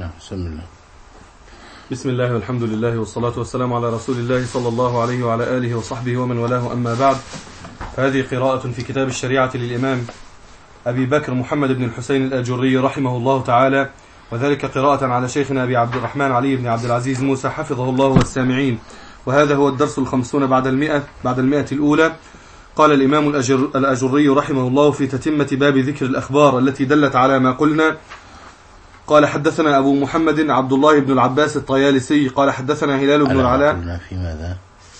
نعم. بسم الله. بسم الله والحمد لله والصلاة والسلام على رسول الله صلى الله عليه وعلى آله وصحبه ومن والاه، أما بعد. هذه قراءة في كتاب الشريعة للإمام أبي بكر محمد بن الحسين الآجري رحمه الله تعالى، وذلك قراءة على شيخنا أبي عبد الرحمن علي بن عبد العزيز موسى حفظه الله والسامعين. وهذا هو الدرس 50 بعد المئة الأولى. قال الإمام الأجري رحمه الله في تتمة باب ذكر الأخبار التي دلت على ما قلنا. قال حدثنا أبو محمد عبد الله بن العباس الطيالسي قال حدثنا هلال بن العلاء في ماذا؟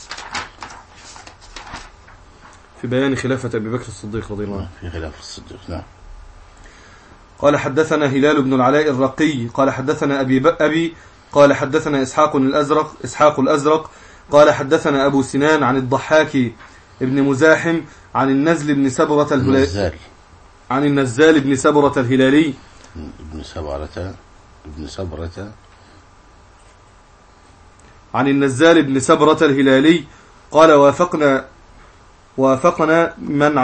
في بيان خلافة أبي بكر الصديق رضي الله عنه. في خلافة الصديق. نعم. قال حدثنا هلال بن العلاء الرقي قال حدثنا أبي قال حدثنا إسحاق الأزرق قال حدثنا أبو سنان عن الضحاك ابن مزاحم عن النزل بن سبرة الهلالي عن النزال بن سبرة الهلالي عن النزال بن سبرة الهلالي قال وافقنا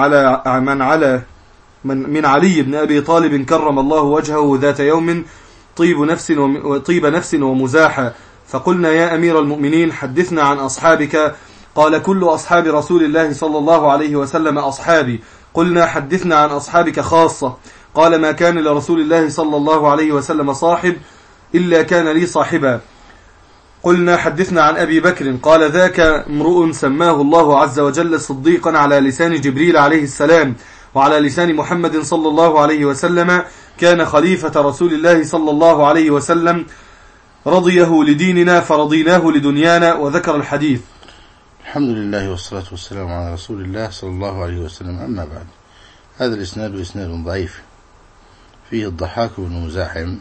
من علي بن أبي طالب كرم الله وجهه ذات يوم طيب نفس ومزاحة، فقلنا يا أمير المؤمنين حدثنا عن أصحابك. قال كل أصحاب رسول الله صلى الله عليه وسلم أصحابي. قلنا حدثنا عن أصحابك خاصة. قال ما كان لرسول الله صلى الله عليه وسلم صاحب إلا كان لي صاحبا. قلنا حدثنا عن أبي بكر. قال ذاك امرؤ سماه الله عز وجل صديقا على لسان جبريل عليه السلام وعلى لسان محمد صلى الله عليه وسلم، كان خليفة رسول الله صلى الله عليه وسلم، رضيه لديننا فرضيناه لدنيانا، وذكر الحديث. الحمد لله والصلاة والسلام على رسول الله صلى الله عليه وسلم. أما بعد، هذا الإسناد إسناد ضعيف، فيه الضحاك بن مزاحم،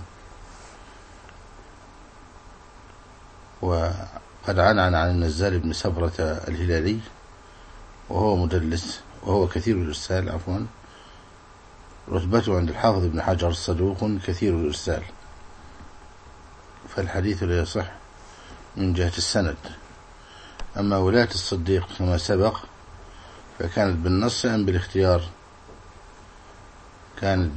وقد عن النزال بن سبرة الهلالي وهو مدلس، وهو كثير الإرسال، عفوا، رتبته عند الحافظ ابن حجر صدوق كثير الإرسال، فالحديث لا يصح من جهة السند. أما ولاية الصديق كما سبق فكانت بالنص أم بالاختيار؟ كانت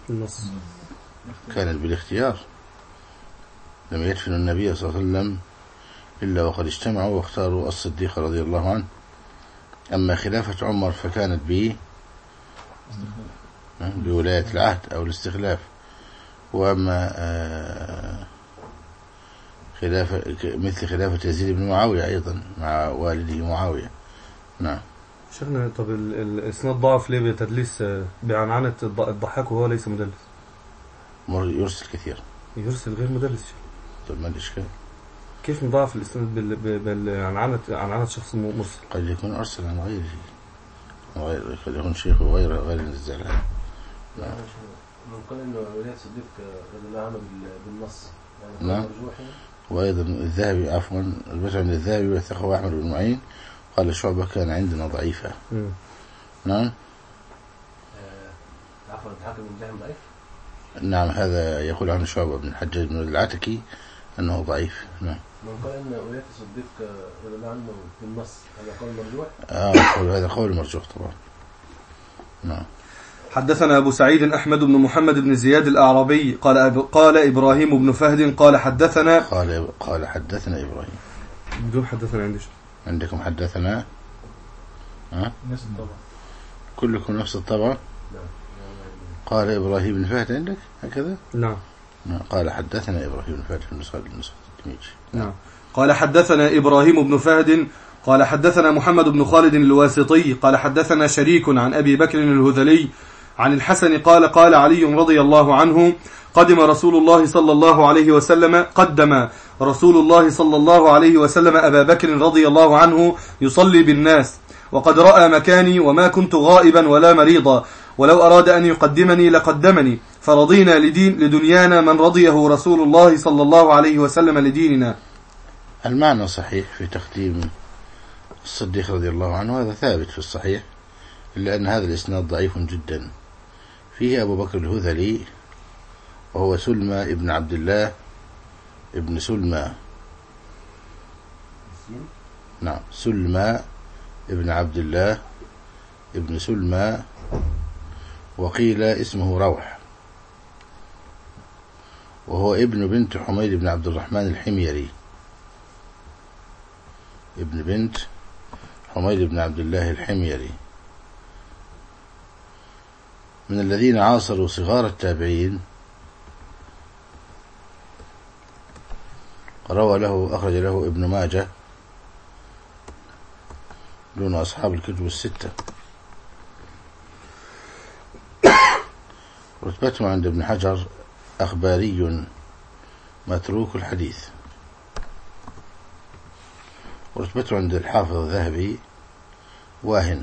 بالاختيار. لم يدفن النبي صلى الله عليه وسلم إلا وقد اجتمعوا واختاروا الصديق رضي الله عنه. أما خلافة عمر فكانت بولاية العهد أو الاستخلاف. وأما مثل خلافة يزيد بن معاوية أيضا مع والده معاوية. نعم. شيخنا، طب الإسناد ضعف ليه بتدليس بعنعنة الضحاك وهو ليس مدلس؟ يرسل كثير. يرسل غير مدلس. طب ما الإشكال؟ كيف نضاعف الإسناد بالعنعنة شخص مرسل؟ قد يكون أرسل عن غيره، قد يكون شيخ غير النزال. نعم. من قال إنه ولاية الصديق رضي الله عنه بالنص، يعني نعم. وأيضا الذهبي، عفوا، البشر من الذهبي وثقه أحمد بن معين قال شعبة كان عندنا ضعيفة. نعم. عفوا، الحاكم بن جهم ضعيف. نعم، هذا يقول عنه شعبة بن الحجاج بن العتكي أنه ضعيف. نعم. من قال إن ولاية الصديق رضي الله عنه بالنص، هذا قول مرجوح. هذا قول مرجوح طبعا. نعم. حدثنا أبو سعيد أحمد بن محمد بن زياد الأعرابي قال إبراهيم بن فهد قال حدثنا إبراهيم بدون حدثنا عندكم حدثنا نفس الطبع، كلكم نفس الطبع. قال إبراهيم بن فهد عندك هكذا. نعم. قال حدثنا إبراهيم بن فهد في النسخة التميجي. نعم. قال حدثنا إبراهيم بن فهد قال حدثنا محمد بن خالد الواسطي قال حدثنا شريك عن أبي بكر الهذلي عن الحسن قال علي رضي الله عنه قدم رسول الله صلى الله عليه وسلم أبا بكر رضي الله عنه يصلي بالناس، وقد رأى مكاني وما كنت غائبا ولا مريضا، ولو أراد أن يقدمني لقدمني، فرضينا لدنيانا من رضيه رسول الله صلى الله عليه وسلم لديننا. المعنى صحيح في تقديم الصديق رضي الله عنه، هذا ثابت في الصحيح، إلا أن هذا الإسناد ضعيف جدا. فيه أبو بكر الهذلي وهو سلمى ابن عبد الله ابن سلمى. نعم، سلمى ابن عبد الله ابن سلمى، وقيل اسمه روح، وهو ابن بنت حميد بن عبد الرحمن الحميري، ابن بنت حميد بن عبد الله الحميري، من الذين عاصروا صغار التابعين. روى له أخرج له ابن ماجه دون أصحاب الكتب الستة. رتبته عند ابن حجر أخباري متروك الحديث. ورتبته عند الحافظ الذهبي واهن.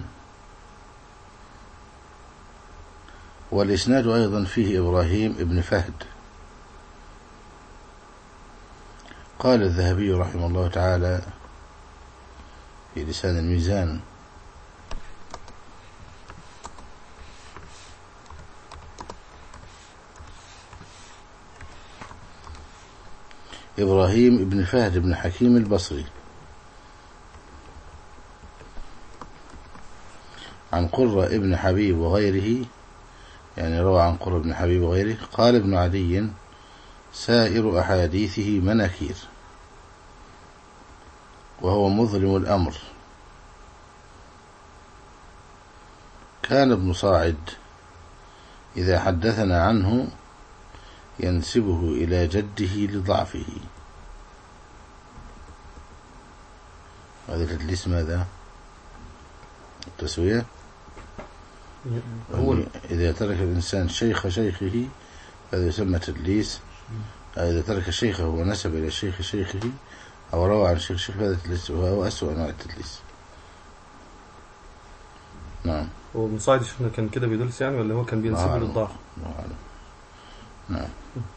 والإسناد أيضا فيه إبراهيم ابن فهد. قال الذهبي رحمه الله تعالى في لسان الميزان: إبراهيم ابن فهد بن حكيم البصري عن قرة ابن حبيب وغيره، يعني روى عن قرة ابن حبيب وغيره. قال ابن عدي: سائر أحاديثه مناكير، وهو مظلم الأمر. كان ابن صاعد إذا حدثنا عنه ينسبه إلى جده لضعفه. هذا تدليس ماذا؟ التسوية. إذا ترك الإنسان شيخ شيخه هذا يسمى تدليس. إذا ترك شيخه ونسب إلى شيخ شيخه أو روى عن شيخ شيخ هذا تدليس، وهو أسوأ أنواع التدليس. نعم. هو ابن صاعد شفنا كان كده بيدلس يعني، ولا هو كان بينسبه للضعف؟ نعم.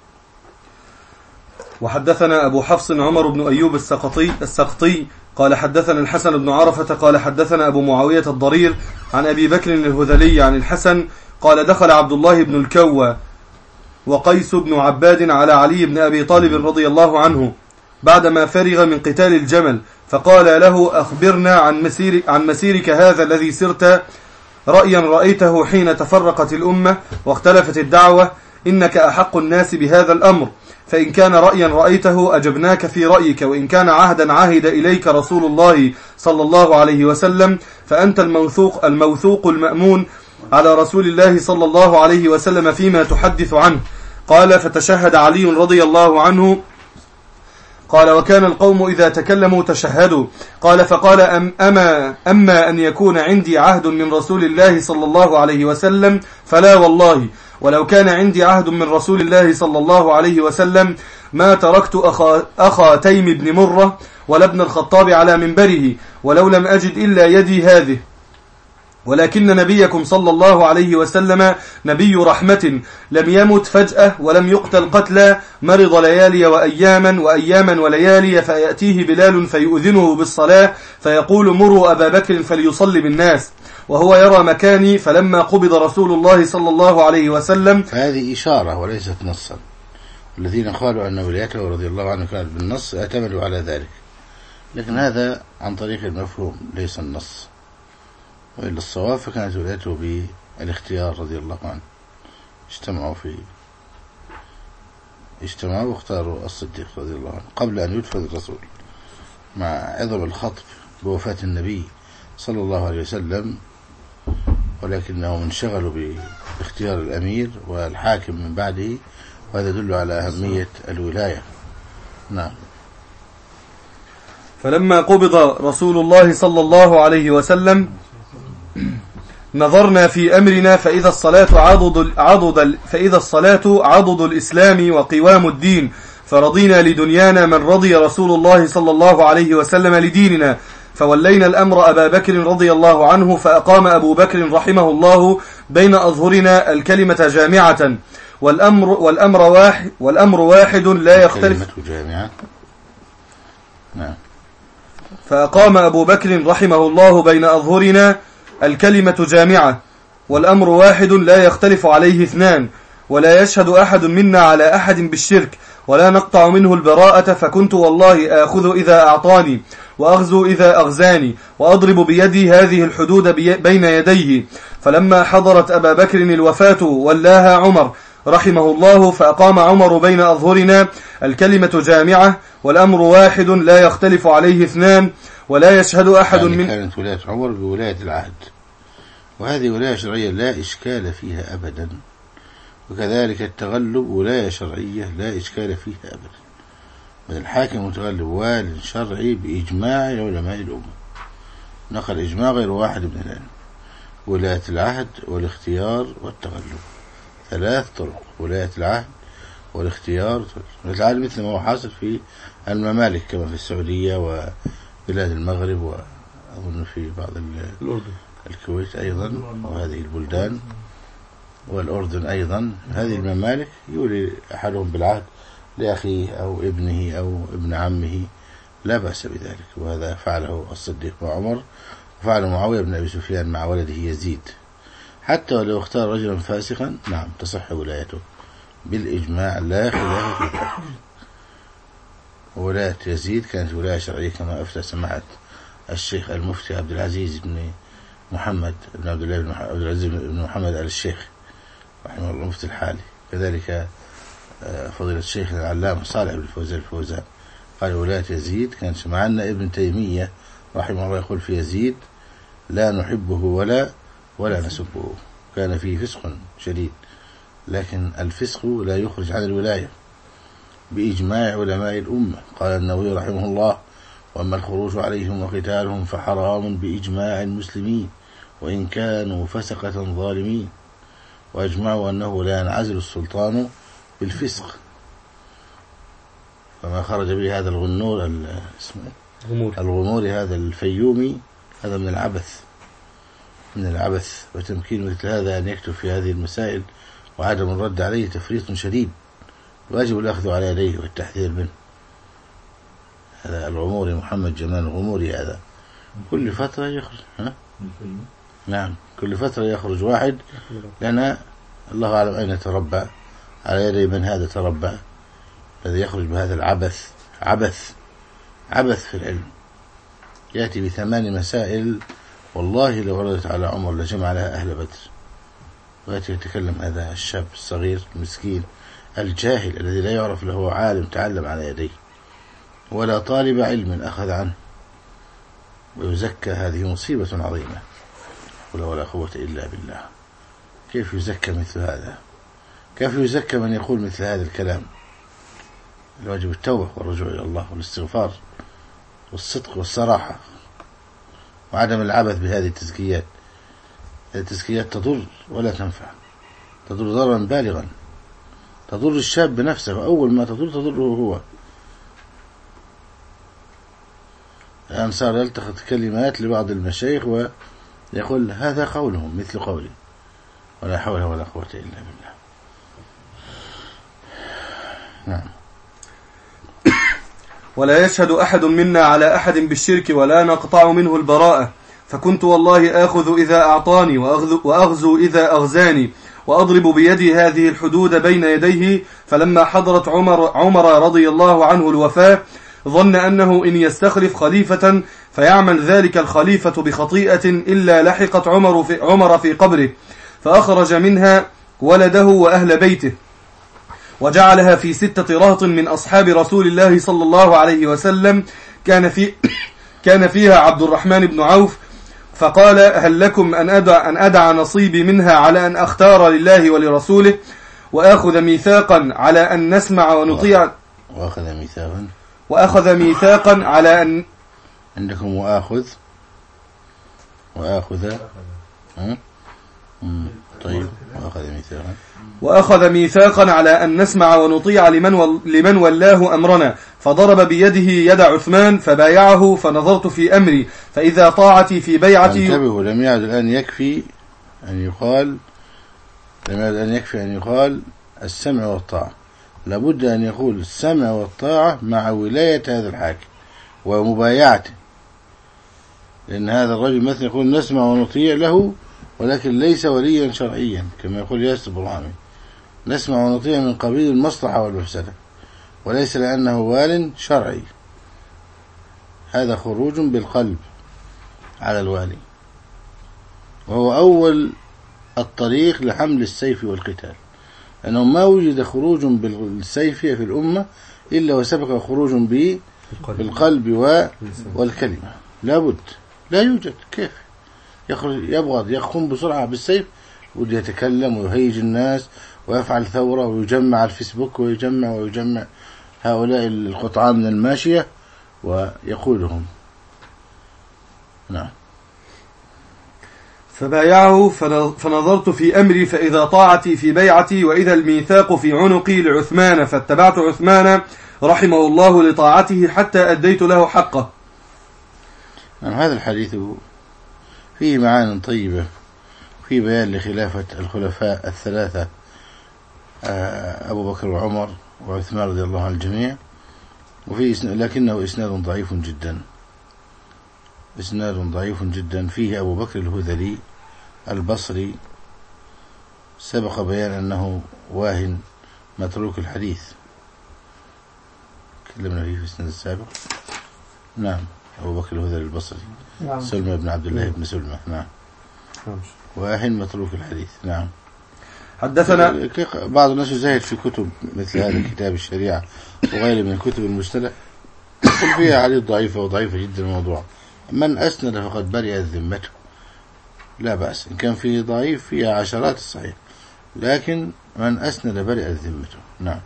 وحدثنا أبو حفص عمر بن أيوب السقطي قال حدثنا الحسن بن عرفة قال حدثنا أبو معاوية الضرير عن أبي بكر الهذلي عن الحسن قال: دخل عبد الله بن الكوى وقيس بن عباد على علي بن أبي طالب رضي الله عنه بعدما فرغ من قتال الجمل، فقال له: أخبرنا عن مسيرك هذا الذي سرت، رأيا رأيته حين تفرقت الأمة واختلفت الدعوة، إنك أحق الناس بهذا الأمر، فإن كان رأيا رأيته أجبناك في رأيك، وإن كان عهدا عهد إليك رسول الله صلى الله عليه وسلم فأنت الموثوق المأمون على رسول الله صلى الله عليه وسلم فيما تحدث عنه. قال: فتشهد علي رضي الله عنه. قال: وكان القوم إذا تكلموا تشهدوا. قال: فقال: أما أن يكون عندي عهد من رسول الله صلى الله عليه وسلم فلا والله، ولو كان عندي عهد من رسول الله صلى الله عليه وسلم ما تركت أخا تيم بن مرة ولا ابن الخطاب على منبره، ولو لم أجد إلا يدي هذه، ولكن نبيكم صلى الله عليه وسلم نبي رحمة، لم يمت فجأة ولم يقتل قتلا، مرض ليالي وأياما وليالي، فيأتيه بلال فيؤذنه بالصلاة فيقول: مروا أبا بكر فليصلي بالناس، وهو يرى مكاني. فلما قبض رسول الله صلى الله عليه وسلم، هذه إشارة وليست نصا. الذين قالوا أن ولايته رضي الله عنه كانت بالنص اعتمدوا على ذلك، لكن هذا عن طريق المفهوم ليس النص. وإلا الصواب فكانت ولايته بالاختيار رضي الله عنه. اجتمعوا واختاروا الصديق رضي الله عنه قبل أن يدفن الرسول، مع عظم الخطب بوفاة النبي صلى الله عليه وسلم، ولكنهم انشغلوا باختيار الأمير والحاكم من بعده، وهذا يدل على أهمية الولاية. نعم. فلما قبض رسول الله صلى الله عليه وسلم نظرنا في أمرنا فإذا الصلاة عضد الإسلام وقوام الدين، فرضينا لدنيانا من رضي رسول الله صلى الله عليه وسلم لديننا، فولينا الأمر أبا بكر رضي الله عنه، فأقام أبو بكر رحمه الله بين أظهرنا الكلمة جامعة، والأمر واحد لا يختلف. فأقام أبو بكر رحمه الله بين أظهرنا الكلمة جامعة، والأمر واحد لا يختلف عليه اثنان، ولا يشهد أحد منا على أحد بالشرك، ولا نقطع منه البراءة، فكنت والله آخذ إذا أعطاني وأغزو إذا أغزاني، وأضرب بيدي هذه الحدود بين يديه. فلما حضرت أبا بكر الوفاة ولاها عمر رحمه الله: فأقام عمر بين أظهرنا الكلمة جامعة والأمر واحد لا يختلف عليه اثنان ولا يشهد أحد يعني من. كانت ولاية عمر بولاية العهد، وهذه ولاية شرعية لا إشكال فيها أبدا، وكذلك التغلب ولاية شرعية لا إشكال فيها أبدا، بل الحاكم المتغلب وال شرعي بإجماع علماء الأمة، نقل إجماع غير واحد من العلم. ولاية العهد والاختيار والتغلب 3 طرق: ولاية العهد والاختيار. ولاية العهد مثل ما هو حاصل في الممالك كما في السعودية وبلاد المغرب، وأظن في بعض الأردن، الكويت أيضا، وهذه البلدان والأردن أيضا. هذه الممالك يولي أحدهم بالعهد لأخيه أو ابنه أو ابن عمه، لا بأس بذلك، وهذا فعله الصديق مع عمر، وفعل معاوية بن أبي سفيان مع ولده يزيد. حتى ولو اختار رجلا فاسقا نعم تصح ولايته بالإجماع لا خلاف في ذلك. ولاية يزيد كانت ولاية شرعية كما أفتى سماحة الشيخ المفتي عبد العزيز بن محمد بن عبد الله بن عبد العزيز بن محمد آل الشيخ رحمه الله المفتي الحالي. كذلك فضيلة الشيخ العلامة صالح بن فوزان الفوزان قال ولاية يزيد كانت معنا. ابن تيمية رحمه الله يقول في يزيد: لا نحبه ولا نسبه، كان فيه فسق شديد، لكن الفسق لا يخرج عن الولاية بإجماع علماء الأمة. قال النووي رحمه الله: وأما الخروج عليهم وقتالهم فحرام بإجماع المسلمين وإن كانوا فسقة ظالمين، وأجمعوا أنه لا ينعزل السلطان بالفسق. فما خرج به هذا الغنور الغموري هذا الفيومي هذا من العبث، وتمكين مثل هذا أن يكتب في هذه المسائل وعدم الرد عليه تفريط شديد، واجب الأخذ على يديه والتحذير منه. هذا الغموري محمد جمال الغموري هذا كل فترة يخرج نعم كل فترة يخرج واحد، لأن الله أعلم أين تربى، على يدي من هذا تربى الذي يخرج بهذا العبث. عبث في العلم، يأتي ب8 مسائل والله لو وردت على عمر لجمع لها أهل بدر، ويأتي يتكلم هذا الشاب الصغير المسكين الجاهل الذي لا يعرف له عالم تعلم على يديه ولا طالب علم أخذ عنه، ويزكى. هذه مصيبة عظيمة، ولا قوة إلا بالله. كيف يزكى مثل هذا؟ كيف يزكى من يقول مثل هذا الكلام؟ الواجب التوبة والرجوع إلى الله والاستغفار والصدق والصراحة وعدم العبث بهذه التزكيات. التزكيات تضر ولا تنفع، تضر ضررا بالغا، تضر الشاب بنفسه، وأول ما تضره هو. الآن صار يلتقط كلمات لبعض المشايخ ويقول هذا قولهم مثل قولي، ولا حول ولا قوة إلا بالله. نعم. ولا يشهد أحد منا على أحد بالشرك ولا نقطع منه البراءة، فكنت والله آخذ إذا أعطاني وأغزو إذا أغزاني، وأضرب بيدي هذه الحدود بين يديه. فلما حضرت عمر رضي الله عنه الوفاة ظن أنه إن يستخلف خليفة فيعمل ذلك الخليفة بخطيئة إلا لحقت عمر في قبره، فأخرج منها ولده وأهل بيته، وجعلها في 6 رهط من أصحاب رسول الله صلى الله عليه وسلم، كان فيها عبد الرحمن بن عوف، فقال: هل لكم أن أدع نصيبي منها على أن أختار لله ولرسوله، وآخذ ميثاقا على أن نسمع ونطيع. وأخذ ميثاقا على أن عندكم طيب. وأخذ ميثاقا على أن نسمع ونطيع لمن ولاه أمرنا، فضرب بيده يد عثمان فبايعه، فنظرت في أمري فإذا طاعتي في بيعتي. انتبهوا، لم يعد الآن يكفي أن يقال السمع والطاعة، لابد أن يقول السمع والطاعة مع ولاية هذا الحاكم ومبايعته، لأن هذا الرجل مثلا يقول نسمع ونطيع له ولكن ليس وليا شرعيا، كما يقول ياسر برهامي نسمع ونطيع من قبيل المصلحة والمفسدة، وليس لأنه وال شرعي. هذا خروج بالقلب على الوالي، وهو أول الطريق لحمل السيف والقتال. أنه ما وجد خروج بالسيف في الأمة إلا وسبق خروج بالقلب والكلمة. لابد، لا يوجد. كيف يبغض يقوم بسرعة بالسيف ودي يتكلم ويهيج الناس ويفعل ثورة ويجمع الفيسبوك ويجمع هؤلاء القطعان من الماشية ويقودهم. نعم. فبايعه فنظرت في أمري فإذا طاعتي في بيعتي وإذا الميثاق في عنقي لعثمان فاتبعت عثمان رحمه الله لطاعته حتى أديت له حقه. نعم. هذا الحديث فيه معان طيبة في بيان لخلافة الخلفاء الثلاثة أبو بكر وعمر وعثمان رضي الله عن الجميع، لكنه إسناد ضعيف جدا. إسناد ضعيف جدا. فيه أبو بكر الهذلي البصري سبق بيان أنه واهن متروك الحديث، تكلمنا فيه في السنة السابق. نعم. أبو بكر الهذلي البصري. نعم. سلمى بن عبد الله بن سلمى. نعم. واهن متروك الحديث. نعم. حدثنا بعض الناس يزاهد في كتب مثل هذا كتاب الشريعة وغيره من كتب المصطلح يقول فيها حديث ضعيفة وضعيفة جدا الموضوع. من أسند فقد برئت ذمته، لا بأس. إن كان فيه ضعيف فيها عشرات الصحيح، لكن من أسند برئت ذمته. نعم.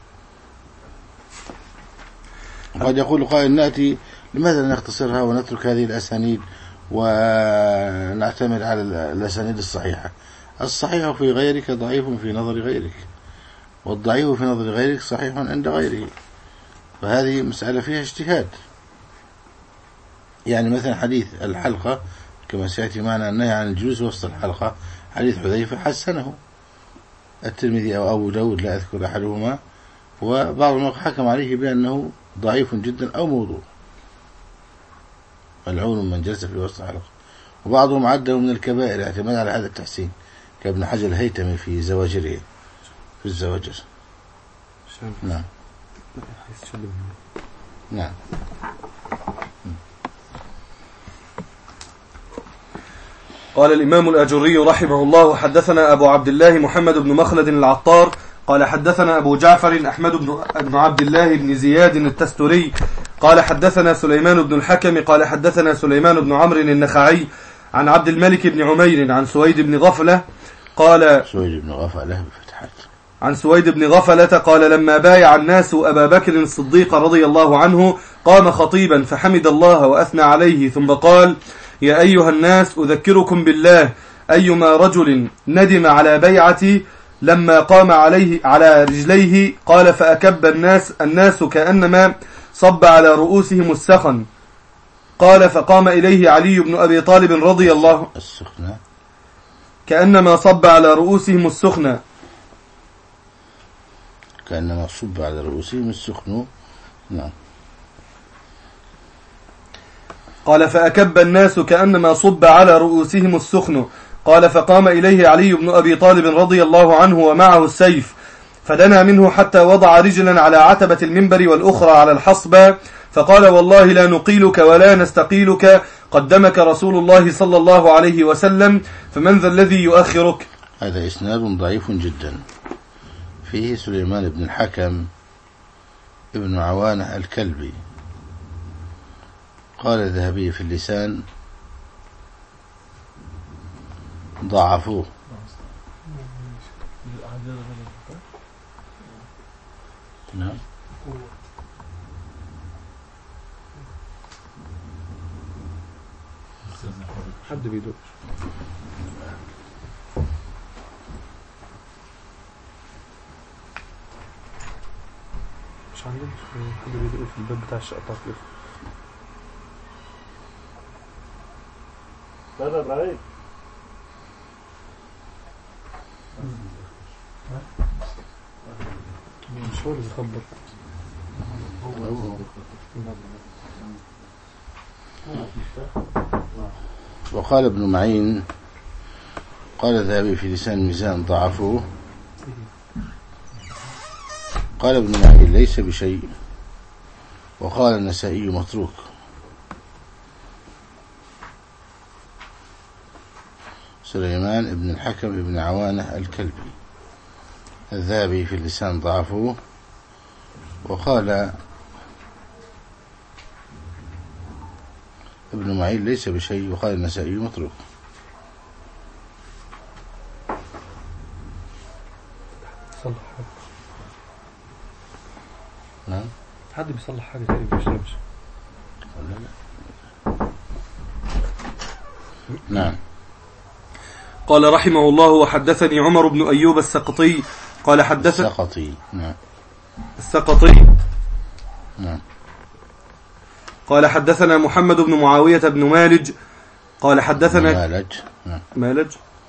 وقد يقول قائل نأتي لماذا نختصرها ونترك هذه الأسانيد ونعتمد على الأسانيد الصحيحة؟ الصحيح في غيرك ضعيف في نظر غيرك، والضعيف في نظر غيرك صحيح عند غيره، فهذه مسألة فيها اجتهاد. يعني مثلا حديث الحلقة كما سيأتي معنا النهي عن الجلوس وسط الحلقة، حديث حذيفة حسنه الترمذي أو أبو داود لا أذكر أحدهما، وبعضهم حكم عليه بأنه ضعيف جدا أو موضوع، ملعون من جلس في وسط الحلقة. وبعضهم عده من الكبائر اعتماد على هذا التحسين كابن حجر الهيتمي في زواجره في الزواجر. نعم. نعم. قال الإمام الأجري رحمه الله حدثنا أبو عبد الله محمد بن مخلد العطار قال حدثنا أبو جعفر أحمد بن عبد الله بن زياد التستري قال حدثنا سليمان بن الحكم قال حدثنا سليمان بن عمرو النخعي عن عبد الملك بن عمير عن سويد بن غفلة قال سويد بن غفلة بفتحات عن سويد بن غفلة قال لما بايع الناس أبا بكر الصديق رضي الله عنه قام خطيبا فحمد الله وأثنى عليه ثم قال يا أيها الناس أذكركم بالله أيما رجل ندم على بيعتي لما قام على رجليه قال فأكب الناس كأنما صب على رؤوسهم السخن قال فقام إليه علي بن أبي طالب رضي الله السخنة كأنما صب على رؤوسهم السخنة كأنما صب على رؤوسهم السخن. نعم. قال فأكب الناس كأنما صب على رؤوسهم السخن قال فقام إليه علي بن أبي طالب رضي الله عنه ومعه السيف فدنا منه حتى وضع رجلا على عتبة المنبر والأخرى على الحصبة فقال والله لا نقيلك ولا نستقيلك قدمك رسول الله صلى الله عليه وسلم فمن ذا الذي يؤخرك. هذا إسناد ضعيف جدا. فيه سليمان بن الحكم ابن عوانة الكلبي. قال الذهبي في اللسان ضعفوه. نعم. حد بيدور مش عندنا حد بيدور في الباب بتاع الشقة كيف لا ابراهيم مش هو اللي بيخبط. وقال ابن معين قال الذهبي في لسان الميزان ضعفوه. قال ابن معين ليس بشيء. وقال النسائي متروك. سليمان ابن الحكم ابن عوانة الكلبي. الذهبي في اللسان ضعفه، وقال ابن معين ليس بشيء، وقال النسائي متروك. صلح حاجة. نعم حد بيصلح حاجة تقريبا مش نمشي. نعم. قال رحمه الله: وحدثني عمر بن أيوب السقطي قال حدثني السقطي. نعم. السقطي. نعم. قال حدثنا محمد بن معاوية بن مالج قال حدثنا مالج.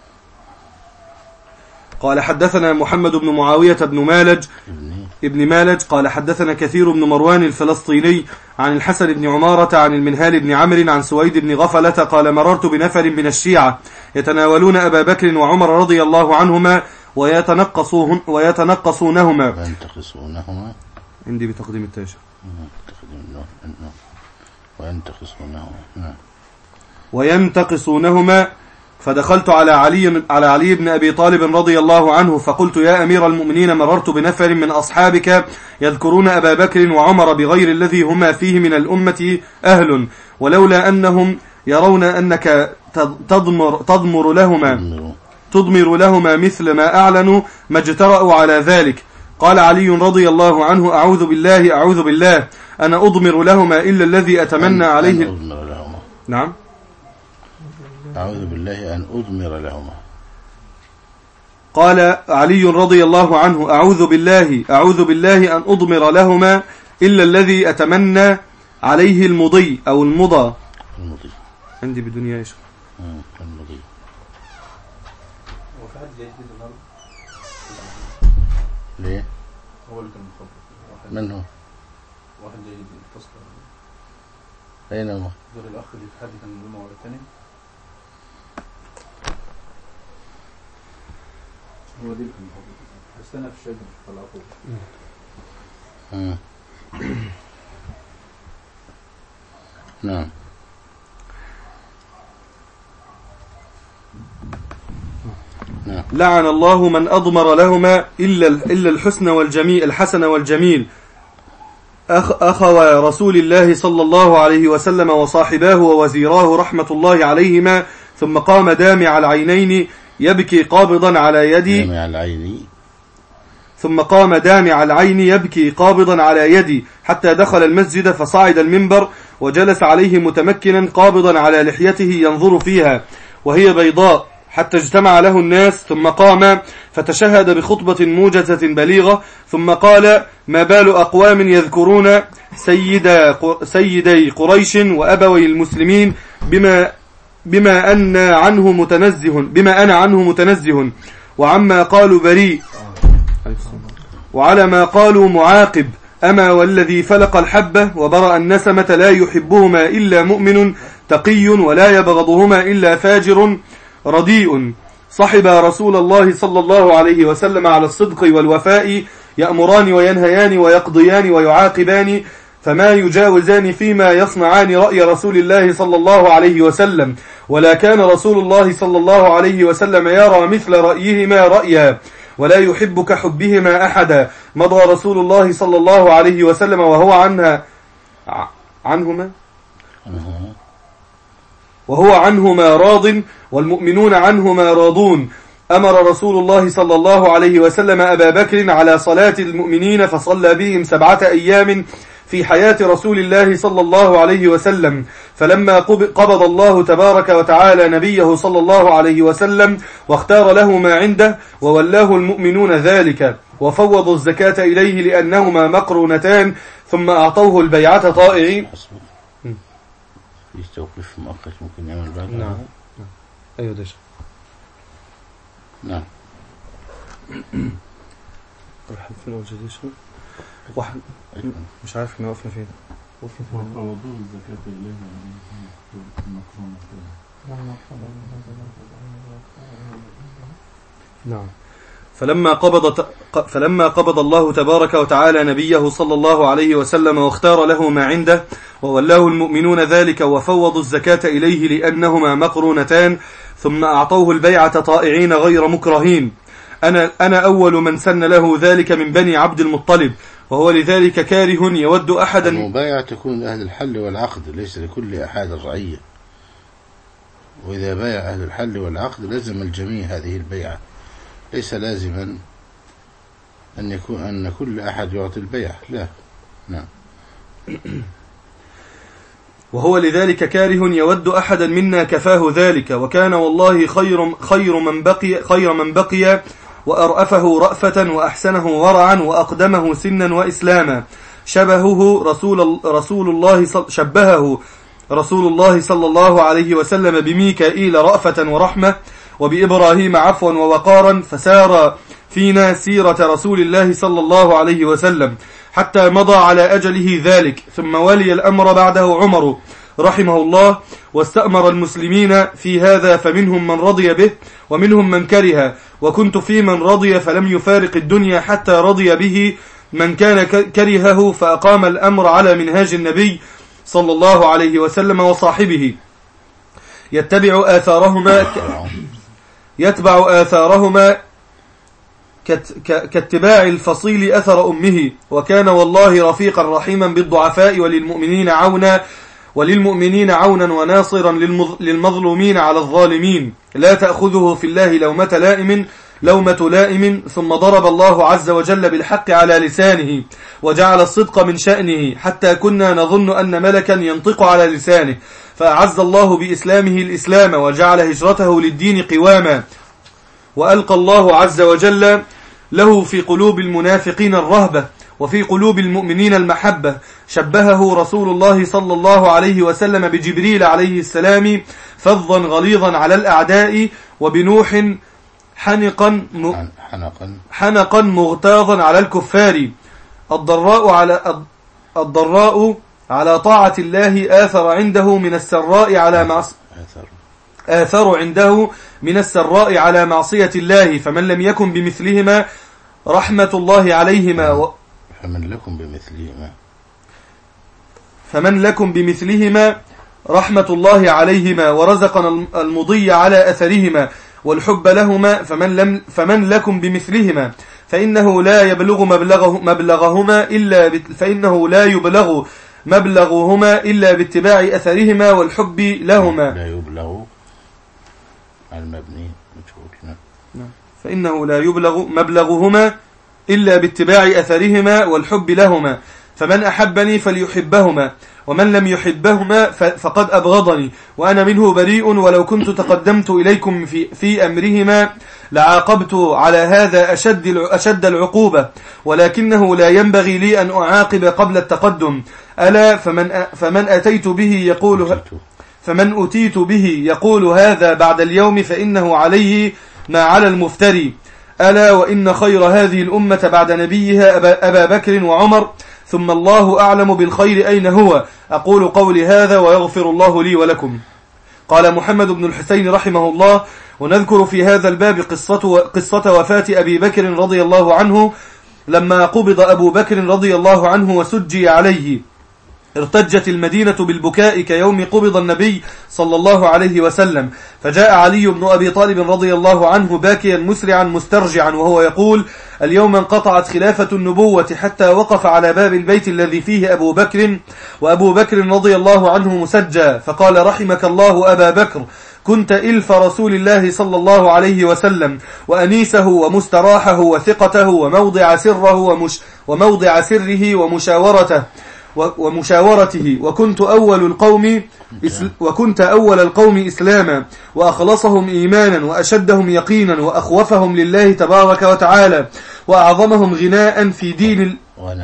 قال حدثنا محمد بن معاوية بن مالج ابن مالج قال حدثنا كثير بن مروان الفلسطيني عن الحسن بن عمارة عن المنهال بن عمرو عن سويد بن غفلة قال: مررت بنفر من الشيعة يتناولون أبا بكر وعمر رضي الله عنهما ويتنقصونهما عندي بتقديم التاشر وينتقصونهما. فدخلت على علي بن أبي طالب رضي الله عنه فقلت: يا أمير المؤمنين، مررت بنفر من أصحابك يذكرون أبا بكر وعمر بغير الذي هما فيه من الأمة أهل، ولولا أنهم يرون أنك تضمر لهما مثل ما أعلنوا ما اجترأوا على ذلك. قال علي رضي الله عنه: أعوذ بالله أنا أضمر لهما إلا الذي أتمنى عليه. نعم. أعوذ بالله أن أضمر لهما. قال علي رضي الله عنه: أعوذ بالله أن أضمر لهما إلا الذي أتمنى عليه المضي أو المضى. عندي بدنيا إيش المضي. وفي حد جاي جديد النهارده؟ ليه؟ هو اللي كان مخبر. من هو؟ واحد جاي جديد اتصل. أين هو؟ دور الأخ اللي في حد كان مهم ورا الثاني. هو دي كان مخبر. استنى في الشجر مش طلع فوق. نعم. لعن الله من أضمر لهما إلا الحسن والجميل أخوى رسول الله صلى الله عليه وسلم وصاحباه ووزيراه رحمة الله عليهما، ثم قام دامع العينين يبكي قابضا على يدي حتى دخل المسجد فصعد المنبر وجلس عليه متمكنا قابضا على لحيته ينظر فيها وهي بيضاء حتى اجتمع له الناس، ثم قام فتشهد بخطبة موجزة بليغة، ثم قال: ما بال أقوام يذكرون سيدي قريش وأبوي المسلمين بما أنا عنه متنزه وعما قالوا بريء وعلى ما قالوا معاقب، أما والذي فلق الحبة وبرأ النسمة لا يحبهما إلا مؤمن تقي ولا يبغضهما إلا فاجر رديء، صحب رسول الله صلى الله عليه وسلم على الصدق والوفاء، يأمران وينهيان ويقضيان ويعاقبان، فما يجاوزان فيما يصنعان رأي رسول الله صلى الله عليه وسلم، ولا كان رسول الله صلى الله عليه وسلم يرى مثل رأيهما رأيا، ولا يحب كحبهما أحدا. مضى رسول الله صلى الله عليه وسلم وهو عنهما راض والمؤمنون عنهما راضون. أمر رسول الله صلى الله عليه وسلم أبا بكر على صلاة المؤمنين فصلى بهم 7 أيام في حياة رسول الله صلى الله عليه وسلم، فلما قبض الله تبارك وتعالى نبيه صلى الله عليه وسلم واختار له ما عنده وولاه المؤمنون ذلك وفوضوا الزكاة إليه لأنهما مقرونتان، ثم أعطوه البيعة طائعين. يستوقف مؤقت ممكن يعمل بعد. نعم. أيوة ديش. نعم. رحل فين أول جديش واحد مش عارف احنا وقفنا فين. موضوع الزكاة إليه نعم. فلما قبض الله تبارك وتعالى نبيه صلى الله عليه وسلم واختار له ما عنده وولاه المؤمنون ذلك وفوضوا الزكاة إليه لأنهما مقرونتان، ثم أعطوه البيعة طائعين غير مكرهين، أنا أول من سن له ذلك من بني عبد المطلب، وهو لذلك كاره يود أحدا. المبايعة تكون لأهل الحل والعقد، ليس لكل أحد الرعية، وإذا بايع أهل الحل والعقد لزم الجميع هذه البيعة، ليس لازما أن كل أحد يعطي البيع، لا. نعم. وهو لذلك كاره يود أحدا منا كفاه ذلك، وكان والله خير من بقي وأرأفه رأفة وأحسنه ورعا وأقدمه سنا وإسلاما. شبهه رسول الله صلى الله عليه وسلم بميكائيل رأفة ورحمة، وبإبراهيم عفوا ووقارا، فسار فينا سيرة رسول الله صلى الله عليه وسلم حتى مضى على أجله ذلك. ثم ولي الأمر بعده عمر رحمه الله، واستأمر المسلمين في هذا، فمنهم من رضي به ومنهم من كره، وكنت في من رضي فلم يفارق الدنيا حتى رضي به من كان كرهه، فأقام الأمر على منهاج النبي صلى الله عليه وسلم وصاحبه، يتبع آثارهما كاتباع الفصيل أثر أمه. وكان والله رفيقا رحيما بالضعفاء وللمؤمنين عونا وناصرا للمظلومين على الظالمين، لا تأخذه في الله لومة لائم. ثم ضرب الله عز وجل بالحق على لسانه، وجعل الصدق من شأنه، حتى كنا نظن أن ملكا ينطق على لسانه، فأعز الله بإسلامه الإسلام، وجعل هجرته للدين قواما، وألقى الله عز وجل له في قلوب المنافقين الرهبة، وفي قلوب المؤمنين المحبة. شبهه رسول الله صلى الله عليه وسلم بجبريل عليه السلام، فظا غليظا على الأعداء، وبنوح حنقا مغتاظا على الكفار. الضراء على طاعة الله آثر عنده من السراء على معصية الله، فمن لم يكن بمثلهما رحمة الله عليهما فمن لكم بمثلهما رحمة الله عليهما، ورزقنا المضي على أثرهما والحب لهما. فمن لكم بمثلهما فإنه لا يبلغ مبلغهما إلا باتباع أثرهما والحب لهما. لا يبلغ المبني مجهول. فإنه لا يبلغ مبلغهما إلا باتباع أثرهما والحب لهما. فمن أحبني فليحبهما، ومن لم يحبهما فقد أبغضني، وأنا منه بريء، ولو كنت تقدمت إليكم في أمرهما لعاقبت على هذا أشد العقوبة، ولكنه لا ينبغي لي أن أعاقب قبل التقدم. ألا فمن أتيت به يقول هذا بعد اليوم، فإنه عليه ما على المفتري. ألا وإن خير هذه الأمة بعد نبيها أبا بكر وعمر، ثم الله أعلم بالخير أين هو. أقول قولي هذا ويغفر الله لي ولكم. قال محمد بن الحسين رحمه الله: ونذكر في هذا الباب قصة وفاة أبي بكر رضي الله عنه. لما قبض أبو بكر رضي الله عنه وسجي عليه، ارتجت المدينة بالبكاء كيوم قبض النبي صلى الله عليه وسلم، فجاء علي بن أبي طالب رضي الله عنه باكيا مسرعا مسترجعا، وهو يقول: اليوم انقطعت خلافة النبوة، حتى وقف على باب البيت الذي فيه أبو بكر، وأبو بكر رضي الله عنه مسجى، فقال: رحمك الله أبا بكر، كنت إلف رسول الله صلى الله عليه وسلم، وأنيسه ومستراحه وثقته وموضع سره ومشاورته، وكنت أول القوم إسلاما، وأخلصهم إيمانا، وأشدهم يقينا، وأخوفهم لله تبارك وتعالى، وأعظمهم غناء في دين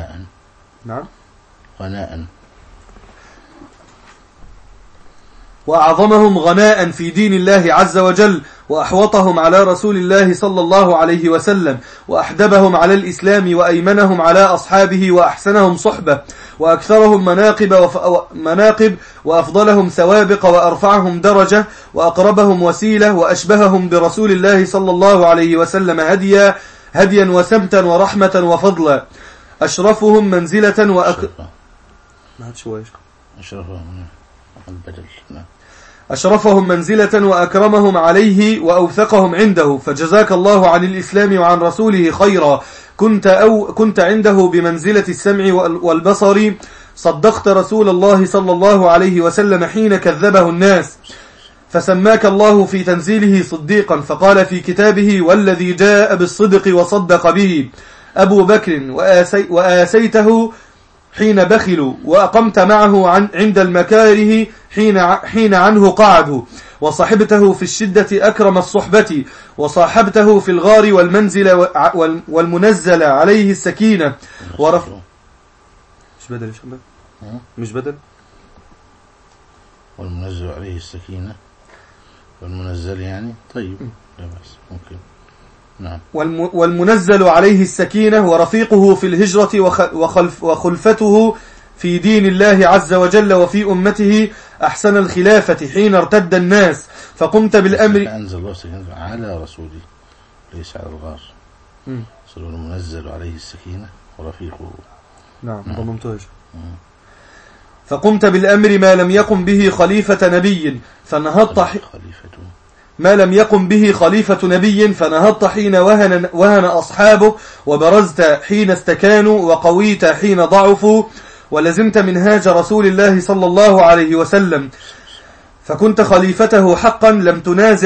وأعظمهم غناء في دين الله عز وجل، وأحوطهم على رسول الله صلى الله عليه وسلم، وأحدبهم على الإسلام، وأيمنهم على أصحابه، وأحسنهم صحبة، وأكثرهم مناقب، وأفضلهم سوابق، وأرفعهم درجة، وأقربهم وسيلة، وأشبههم برسول الله صلى الله عليه وسلم هديا وسمتا ورحمة وفضلا، أشرفهم منزلة أشرفهم منزلة وأكرمهم عليه وأوثقهم عنده، فجزاك الله عن الإسلام وعن رسوله خيرا. كنت عنده بمنزلة السمع والبصر، صدقت رسول الله صلى الله عليه وسلم حين كذبه الناس، فسماك الله في تنزيله صديقا، فقال في كتابه: والذي جاء بالصدق وصدق به. أبو بكر وآسيته حين بخلوا، وأقمت معه عند المكاره حين عنه قعدوا، وصحبته في الشدة أكرم الصحبة، وصاحبته في الغار والمنزل والمنزل عليه السكينة مش بدل والمنزل عليه السكينة والمنزل يعني طيب لا بأس ممكن نعم. والمنزل عليه السكينة ورفيقه في الهجرة وخلفته في دين الله عز وجل وفي أمته أحسن الخلافة حين ارتد الناس، فقمت بالأمر. أنزل الله سكينة على رسوله ليس على الغار. المنزل عليه السكينة ورفيقه. نعم ضممتوش. فقمت بالأمر ما لم يقم به خليفة نبي، فنهضت ما لم يقم به خليفة نبي، فنهضت حين وهن أصحابه، وبرزت حين استكانوا، وقويت حين ضعفوا، ولزمت منهاج رسول الله صلى الله عليه وسلم، فكنت خليفته حقا، لم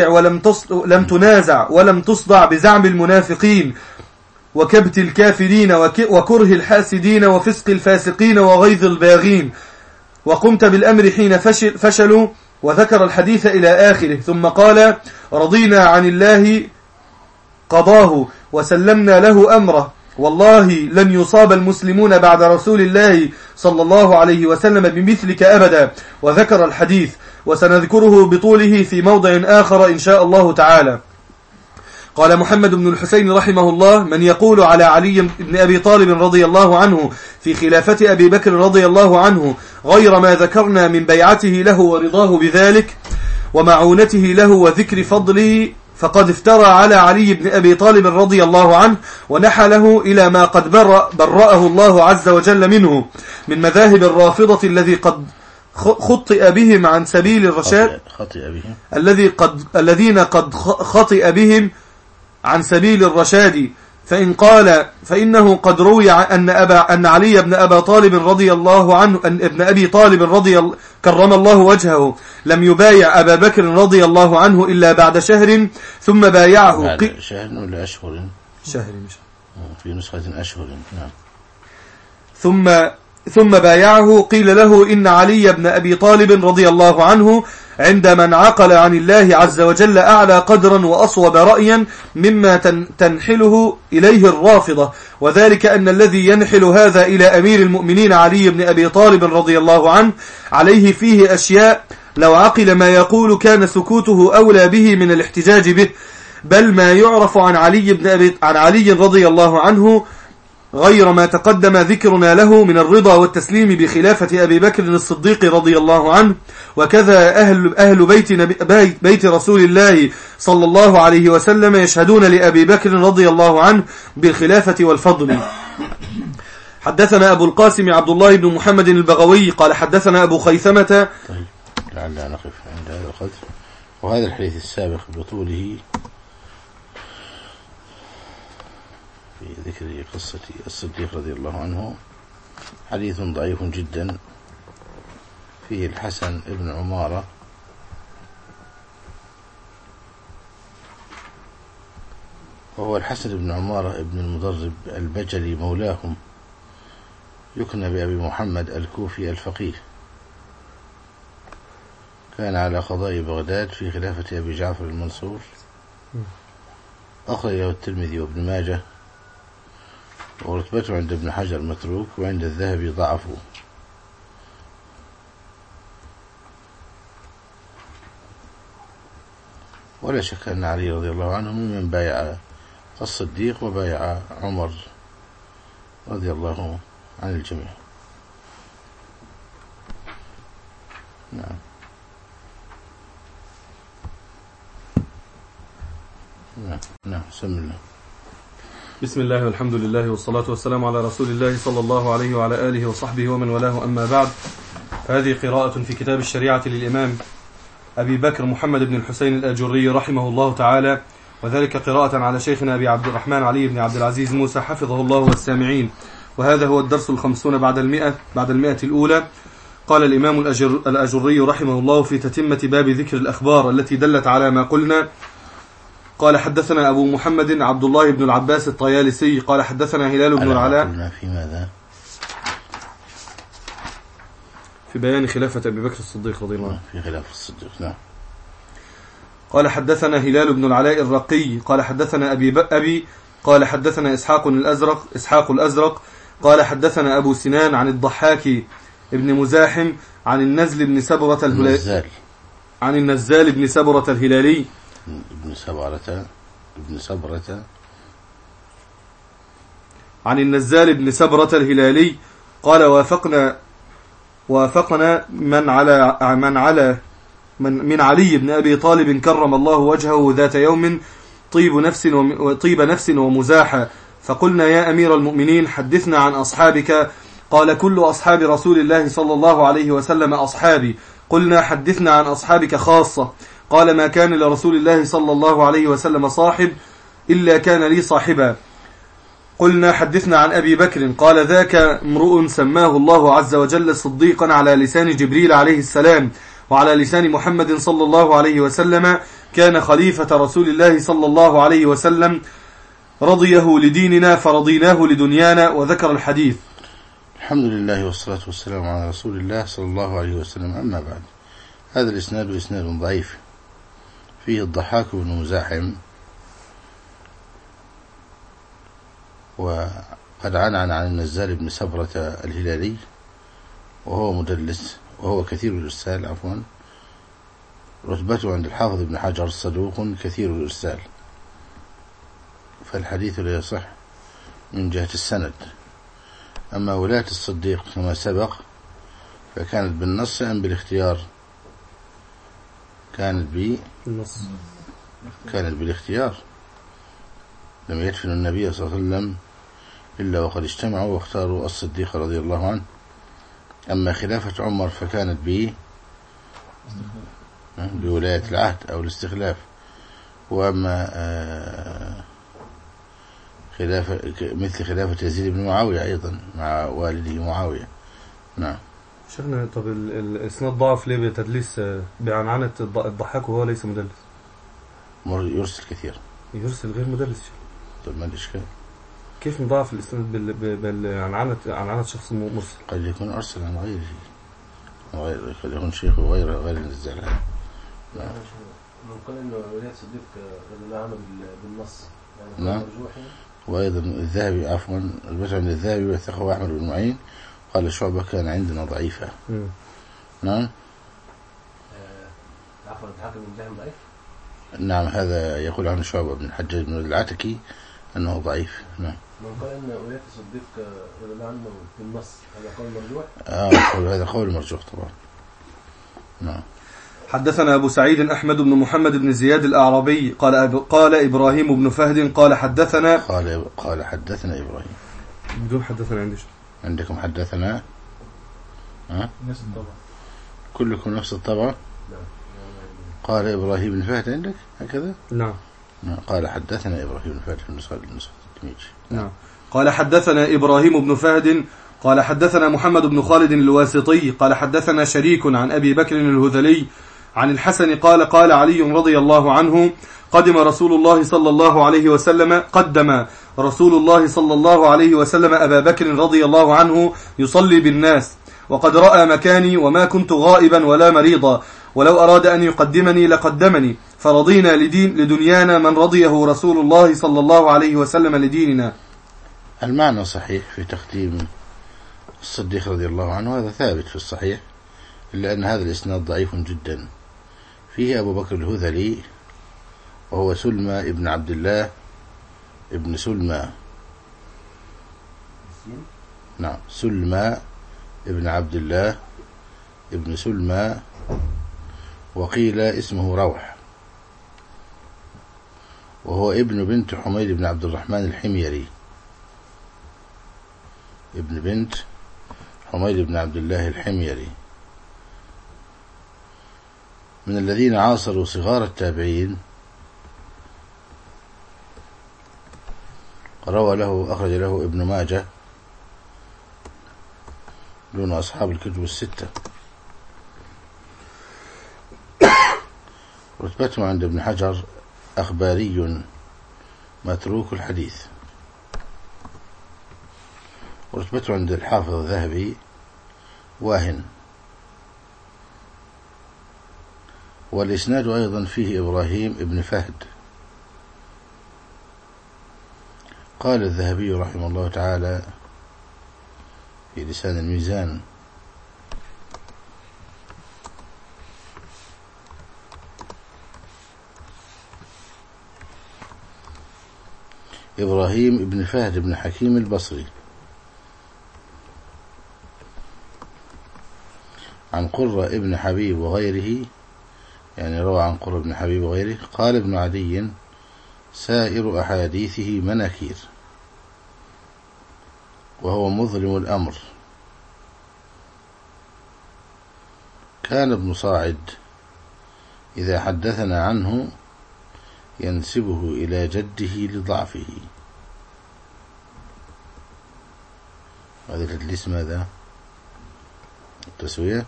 تنازع ولم تصدع بزعم المنافقين وكبت الكافرين وكره الحاسدين وفسق الفاسقين وغيظ الباغين. وقمت بالأمر حين فشلوا، وذكر الحديث إلى آخره، ثم قال: رضينا عن الله قضاه وسلمنا له أمره، والله لن يصاب المسلمون بعد رسول الله صلى الله عليه وسلم بمثلك أبدا. وذكر الحديث، وسنذكره بطوله في موضع آخر إن شاء الله تعالى. قال محمد بن الحسين رحمه الله: من يقول على علي بن أبي طالب رضي الله عنه في خلافة أبي بكر رضي الله عنه غير ما ذكرنا من بيعته له ورضاه بذلك ومعونته له وذكر فضله، فقد افترى على علي بن أبي طالب رضي الله عنه، ونحله إلى ما قد برأه الله عز وجل منه من مذاهب الرافضة الذي قد خطئ بهم عن سبيل الرشاد، الذين قد خطئ بهم عن سبيل الرشاد. فإنه قد روي أن علي بن أبي طالب رضي الله عنه، أن ابن أبي طالب كرم الله وجهه لم يبايع أبا بكر رضي الله عنه إلا بعد شهر، ثم بايعه بعد شهر ولا أشهر؟ شهر مش في نسخة أشهر. نعم. ثم بايعه. قيل له: إن علي بن أبي طالب رضي الله عنه عند من عقل عن الله عز وجل أعلى قدرا وأصوب رأيا مما تنحله إليه الرافضة، وذلك أن الذي ينحل هذا إلى أمير المؤمنين علي بن أبي طالب رضي الله عنه عليه فيه أشياء لو عقل ما يقول كان سكوته أولى به من الاحتجاج به، بل ما يعرف عن علي رضي الله عنه غير ما تقدم ذكرنا له من الرضا والتسليم بخلافة أبي بكر الصديق رضي الله عنه. وكذا أهل بيت رسول الله صلى الله عليه وسلم يشهدون لأبي بكر رضي الله عنه بالخلافة والفضل. حدثنا أبو القاسم عبد الله بن محمد البغوي قال حدثنا أبو خيثمة. طيب لعلنا نقف عند هذا القدر. وهذا الحديث السابق بطوله في ذكر قصة الصديق رضي الله عنه حديث ضعيف جدا، فيه الحسن ابن عمارة وهو الحسن بن عمارة ابن المضرب البجلي مولاهم، يكنى بأبي محمد الكوفي الفقيه، كان على قضاء بغداد في خلافة أبي جعفر المنصور، أخرجه الترمذي وابن ماجه، ورتبته عند ابن حجر متروك، وعند الذهبي ضعفه. ولا شك أن علي رضي الله عنه ممن بايع الصديق وبايع عمر رضي الله عن الجميع. نعم. نعم. بسم الله. بسم الله والحمد لله والصلاة والسلام على رسول الله صلى الله عليه وعلى آله وصحبه ومن والاه، أما بعد، هذه قراءة في كتاب الشريعة للإمام أبي بكر محمد بن الحسين الأجري رحمه الله تعالى، وذلك قراءة على شيخنا أبي عبد الرحمن علي بن عبد العزيز موسى حفظه الله والسامعين. وهذا هو الدرس 50 بعد المئة الأولى. قال الإمام الأجري رحمه الله في تتمة باب ذكر الأخبار التي دلت على ما قلنا: قال حدثنا أبو محمد عبد الله بن العباس الطيالسي قال حدثنا هلال بن العلاء. في ماذا؟ في بيان خلافة أبي بكر الصديق رضي الله عنه. في خلافة الصديق. نعم. قال حدثنا هلال بن العلاء الرقي قال حدثنا أبي قال حدثنا إسحاق الأزرق قال حدثنا أبو سنان عن الضحاك ابن مزاحم عن النزل بن سبرة الهلالي عن النزال بن سبرة الهلالي عن النزال بن سبرة الهلالي قال وافقنا من علي بن أبي طالب كرم الله وجهه ذات يوم طيب نفس ومزاحة، فقلنا يا أمير المؤمنين حدثنا عن أصحابك. قال كل أصحاب رسول الله صلى الله عليه وسلم أصحابي. قلنا حدثنا عن أصحابك خاصة. قال ما كان لرسول الله صلى الله عليه وسلم صاحب إلا كان لي صاحبا. قلنا حدثنا عن أبي بكر. قال ذاك امرؤ سماه الله عز وجل صديقا على لسان جبريل عليه السلام وعلى لسان محمد صلى الله عليه وسلم، كان خليفة رسول الله صلى الله عليه وسلم، رضيه لديننا فرضيناه لدنيانا، وذكر الحديث. الحمد لله والصلاة والسلام على رسول الله صلى الله عليه وسلم. أما بعد، هذا الإسناد إسناد ضعيف، فيه الضحاك بن مزاحم، وقد عن النزال بن سبرة الهلالي وهو مدلس، وهو كثير الإرسال، رتبته عند الحافظ ابن حجر صدوق كثير الإرسال، فالحديث لا يصح من جهة السند. أما ولاية الصديق كما سبق فكانت بالنص أم بالاختيار؟ كانت بالاختيار. لم يدفن النبي صلى الله عليه وسلم إلا وقد اجتمعوا واختاروا الصديق رضي الله عنه. أما خلافة عمر فكانت بولاية العهد أو الاستخلاف. وأما مثل خلافة يزيد بن معاوية أيضا مع والده معاوية. نعم. شيخنا، طب الإسناد ضعف ليه بتدليس بعنعنة الضحاك وهو ليس مدلس؟ يرسل كثير. يرسل غير مدلس. طب ما الإشكال؟ كيف نضاعف الإسناد بالعنعنة شخص مرسل؟ قد يكون أرسل عن غيره، قد يكون شيخ غير النزال. نعم. من قال إنه ولاية الصديق رضي الله عنه بالنص، يعني نعم. وأيضا الذهبي البشر عند الذهبي وثقه أحمد بن معين قال شعبة كان عندنا ضعيفة. نعم. عفوا، الحاكم بن جهم ضعيف. نعم، هذا يقول عن شعبة بن الحجاج بن العتكي أنه ضعيف. نعم. من قال إن ولاية الصديق رضي الله عنه بالنص، هذا قول مرجوح. هذا قول مرجوح طبعا. نعم. حدثنا أبو سعيد أحمد بن محمد بن زياد الأعرابي قال إبراهيم بن فهد قال حدثنا إبراهيم بدون حدثنا. عندكم حدثنا نفس الطبع، كلكم نفس الطبع. قال إبراهيم بن فهد عندك هكذا. نعم. قال حدثنا إبراهيم بن فهد في النسخة التلميذ. نعم. قال حدثنا إبراهيم بن فهد قال حدثنا محمد بن خالد الواسطي قال حدثنا شريك عن أبي بكر الهذلي عن الحسن قال علي رضي الله عنه قدم رسول الله صلى الله عليه وسلم أبا بكر رضي الله عنه يصلي بالناس، وقد رأى مكاني وما كنت غائبا ولا مريضا، ولو أراد أن يقدمني لقدمني، فرضينا لدنيانا من رضيه رسول الله صلى الله عليه وسلم لديننا. المعنى صحيح في تقديم الصديق رضي الله عنه، هذا ثابت في الصحيح، إلا أن هذا الإسناد ضعيف جدا. فيه أبو بكر الهذلي وهو سلمى ابن عبد الله ابن سلمى. نعم، سلمى ابن عبد الله ابن سلمى، وقيل اسمه روح، وهو ابن بنت حميد بن عبد الرحمن الحميري، ابن بنت حميد بن عبد الله الحميري. من الذين عاصروا صغار التابعين أخرج له ابن ماجه دون أصحاب الكتب الستة. رتبته عند ابن حجر أخباري متروك الحديث. ورتبته عند الحافظ الذهبي واهن. والإسناد أيضا فيه إبراهيم ابن فهد. قال الذهبي رحمه الله تعالى في لسان الميزان: إبراهيم ابن فهد ابن حكيم البصري عن قرة ابن حبيب وغيره، يعني روى عن قرة ابن حبيب وغيره. قال ابن عدي: سائر أحاديثه مناكير، وهو مظلم الأمر. كان ابن صاعد إذا حدثنا عنه ينسبه إلى جده لضعفه. هذا التدليس ماذا؟ التسوية.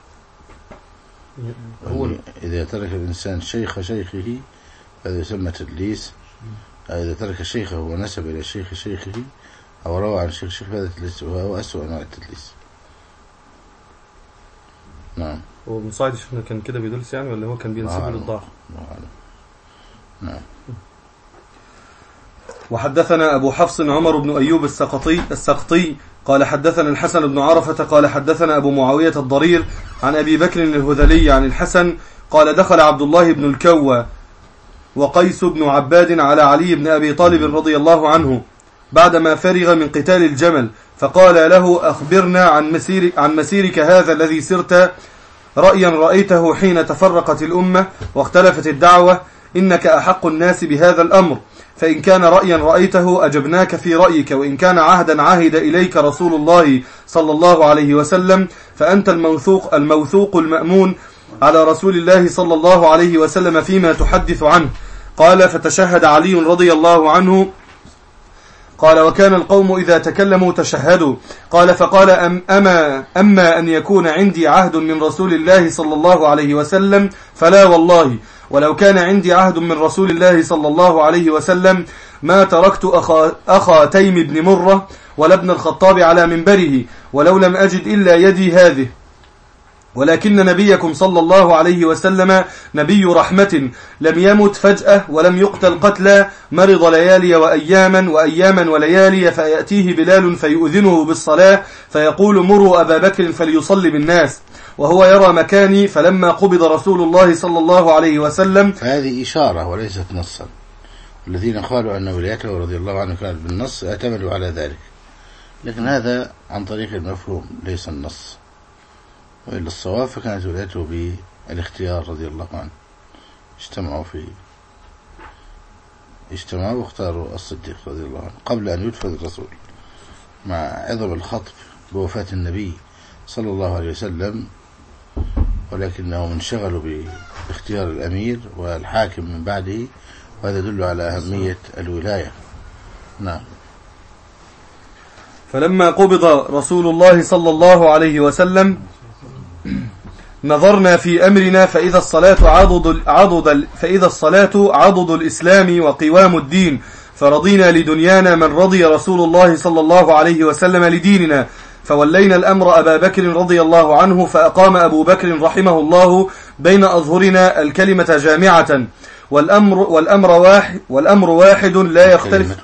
إذا ترك الإنسان شيخ شيخه هذا يسمى تدليس. إذا ترك شيخه ونسب إلى شيخ شيخه أو روى عن شيخ شيخ هذا تدليس، وهو أسوأ أنواع التدليس. نعم. هو ابن صاعد كان كده بيدلس يعني، ولا هو كان بينسبه للضعف؟ نعم. وحدثنا أبو حفص عمر بن أيوب السقطي قال حدثنا الحسن بن عرفة قال حدثنا أبو معاوية الضرير عن أبي بكر الهذلي عن الحسن قال: دخل عبد الله بن الكوى وقيس بن عباد على علي بن أبي طالب رضي الله عنه بعدما فرغ من قتال الجمل، فقال له: أخبرنا عن مسيرك هذا الذي سرت، رأيا رأيته حين تفرقت الأمة واختلفت الدعوة، إنك أحق الناس بهذا الأمر، فإن كان رأيا رأيته أجبناك في رأيك، وإن كان عهدا عهد إليك رسول الله صلى الله عليه وسلم فأنت الموثوق المأمون على رسول الله صلى الله عليه وسلم فيما تحدث عنه. قال: فتشهد علي رضي الله عنه. قال: وكان القوم إذا تكلموا تشهدوا. قال: فقال: أما أن يكون عندي عهد من رسول الله صلى الله عليه وسلم فلا والله، ولو كان عندي عهد من رسول الله صلى الله عليه وسلم ما تركت أخا تيم بن مرة ولا ابن الخطاب على منبره، ولو لم أجد إلا يدي هذه، ولكن نبيكم صلى الله عليه وسلم نبي رحمة، لم يمت فجأة ولم يقتل قتلا، مرض ليالي وأياما وليالي، فيأتيه بلال فيؤذنه بالصلاة فيقول: مروا أبا بكر فليصلي بالناس، وهو يرى مكاني. فلما قبض رسول الله صلى الله عليه وسلم، هذه إشارة وليست نصا. الذين قالوا أن ولايته رضي الله عنه كانت بالنص اعتمدوا على ذلك، لكن هذا عن طريق المفهوم ليس النص، وإلا الصواب فكانت ولايته بالاختيار رضي الله عنه. اجتمعوا واختاروا الصديق رضي الله عنه قبل أن يدفن الرسول، مع عظم الخطب بوفاة النبي صلى الله عليه وسلم، ولكنهم انشغلوا باختيار الأمير والحاكم من بعده، وهذا يدل على أهمية الولاية. نعم. فلما قبض رسول الله صلى الله عليه وسلم نظرنا في أمرنا فإذا الصلاة عضد الإسلام وقوام الدين، فرضينا لدنيانا من رضي رسول الله صلى الله عليه وسلم لديننا، فولينا الأمر أبا بكر رضي الله عنه، فأقام أبو بكر رحمه الله بين أظهرنا الكلمة جامعة، والأمر واحد لا يختلف.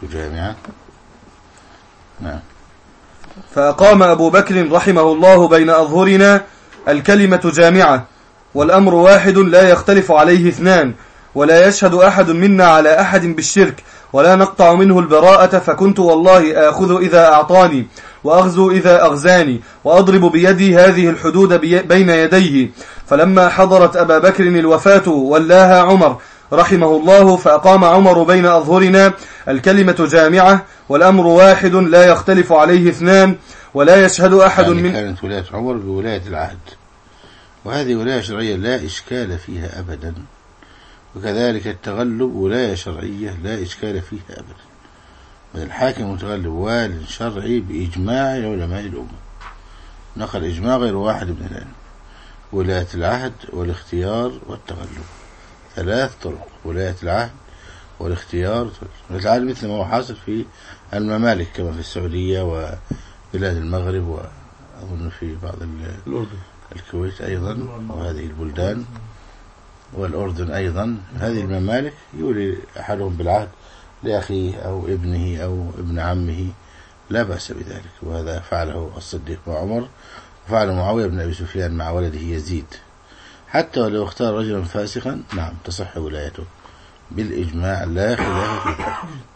فأقام أبو بكر رحمه الله بين أظهرنا الكلمة جامعة، والأمر واحد لا يختلف عليه اثنان، ولا يشهد أحد منا على أحد بالشرك، ولا نقطع منه البراءة، فكنت والله آخذ إذا أعطاني، وأغزو إذا أغزاني، وأضرب بيدي هذه الحدود بين يديه. فلما حضرت أبا بكر الوفاة ولاها عمر رحمه الله، فأقام عمر بين أظهرنا الكلمة جامعة، والأمر واحد لا يختلف عليه اثنان، ولا يشهد أحد يعني كانت ولاية عمر بولاية العهد، وهذه ولاية شرعية لا إشكال فيها أبدا. وكذلك التغلب ولاية شرعية لا إشكال فيها أبدا. الحاكم المتغلب وال شرعي بإجماع علماء الأمة، نقل إجماع غير واحد من العلم. ولاية العهد والاختيار والتغلب 3 طرق: ولاية العهد والاختيار. ولاية العهد مثل ما هو حاصل في الممالك كما في السعودية وبلاد المغرب، وأظن في بعض الكويت أيضا، وهذه البلدان والأردن أيضا. هذه الممالك يولي أحدهم بالعهد لأخيه أو ابنه أو ابن عمه، لا بأس بذلك. وهذا فعله الصديق مع عمر، وفعل معاوية بن أبي سفيان مع ولده يزيد. حتى ولو اختار رجلا فاسقا نعم تصح ولايته بالإجماع لا خلاف في ذلك.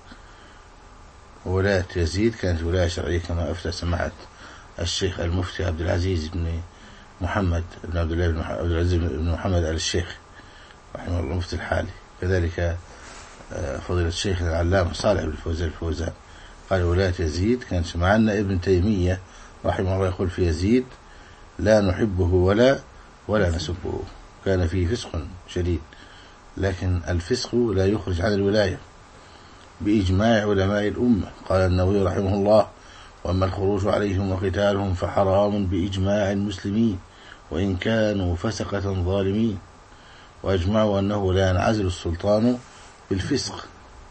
ولاية يزيد كانت ولاية شرعية كما أفتى سماحة الشيخ المفتي عبد العزيز بن محمد بن عبد الله بن عبد العزيز بن محمد آل الشيخ رحمه الله المفتي الحالي. كذلك فضيلة الشيخ العلامة صالح بن فوزان الفوزان قال ولاية يزيد كانت معنا. ابن تيمية رحمه الله يقول في يزيد لا نحبه ولا نسبه، كان فيه فسق شديد، لكن الفسق لا يخرج عن الولاية بإجماع علماء الأمة. قال النووي رحمه الله وأما الخروج عليهم وقتالهم فحرام بإجماع المسلمين وإن كانوا فسقة ظالمين، وأجمعوا أنه لا ينعزل السلطان بالفسق.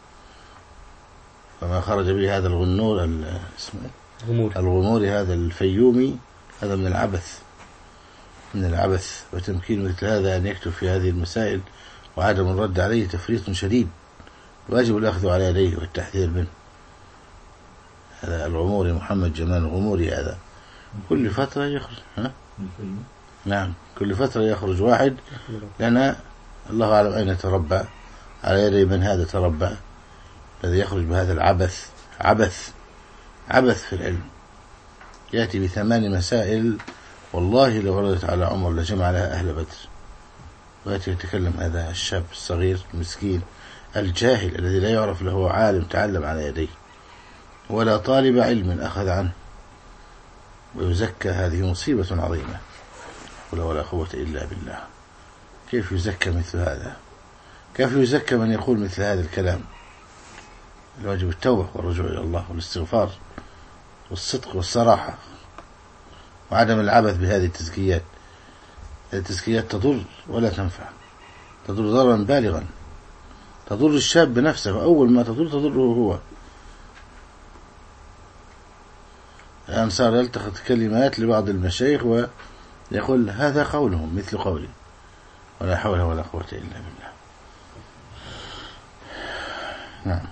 فما خرج به هذا الغنور الغموري هذا الفيومي هذا من العبث. وتمكين مثل هذا أن يكتب في هذه المسائل وعدم الرد عليه تفريط شديد، واجب الأخذ على يديه والتحذير منه. هذا الغموري محمد جمال الغموري هذا كل فترة يخرج نعم كل فترة يخرج واحد، لأن الله أعلم أين تربى، على يدي من هذا تربى الذي يخرج بهذا العبث. عبث في العلم، يأتي ب8 مسائل والله لو وردت على عمر لجمع لها أهل بدر. ويأتي يتكلم هذا الشاب الصغير المسكين الجاهل الذي لا يعرف له عالم تعلم على يديه ولا طالب علم أخذ عنه، ويزكى. هذه مصيبة عظيمة ولا قوة إلا بالله. كيف يزكى مثل هذا؟ كيف يزكى من يقول مثل هذا الكلام؟ الواجب التوبة والرجوع إلى الله والاستغفار والصدق والصراحة وعدم العبث بهذه التزكيات. التزكيات تضر ولا تنفع، تضر ضررا بالغا، تضر الشاب بنفسه، وأول ما تضره هو. الآن صار يلتقط كلمات لبعض المشايخ ويقول هذا قولهم مثل قولي، ولا حول ولا قوة إلا بالله. نعم.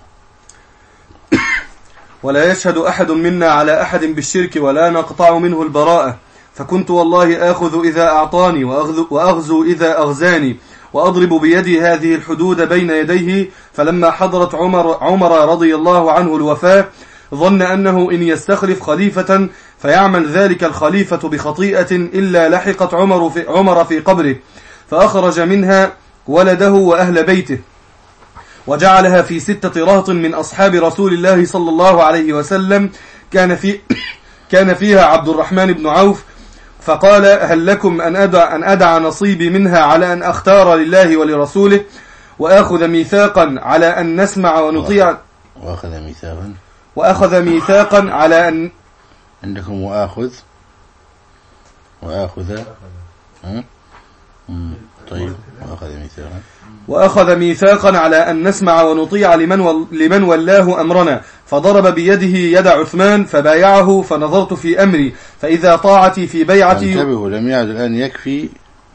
ولا يشهد أحد منا على أحد بالشرك ولا نقطع منه البراءة، فكنت والله آخذ إذا أعطاني وأغزو إذا أغزاني، وأضرب بيدي هذه الحدود بين يديه. فلما حضرت عمر رضي الله عنه الوفاة ظن أنه إن يستخلف خليفة فيعمل ذلك الخليفة بخطيئة إلا لحقت عمر في قبره، فأخرج منها ولده وأهل بيته وجعلها في 6 رهط من أصحاب رسول الله صلى الله عليه وسلم، كان فيها عبد الرحمن بن عوف، فقال هل لكم أن أدع نصيبي منها على أن أختار لله ولرسوله، وآخذ ميثاقا على أن نسمع ونطيع. وأخذ ميثاقا على أن عندكم طيب. وأخذ ميثاقا على أن نسمع ونطيع لمن ولاه أمرنا، فضرب بيده يد عثمان فبايعه، فنظرت في أمري فإذا طاعتي في بيعتي. انتبهوا، لم يعد الآن يكفي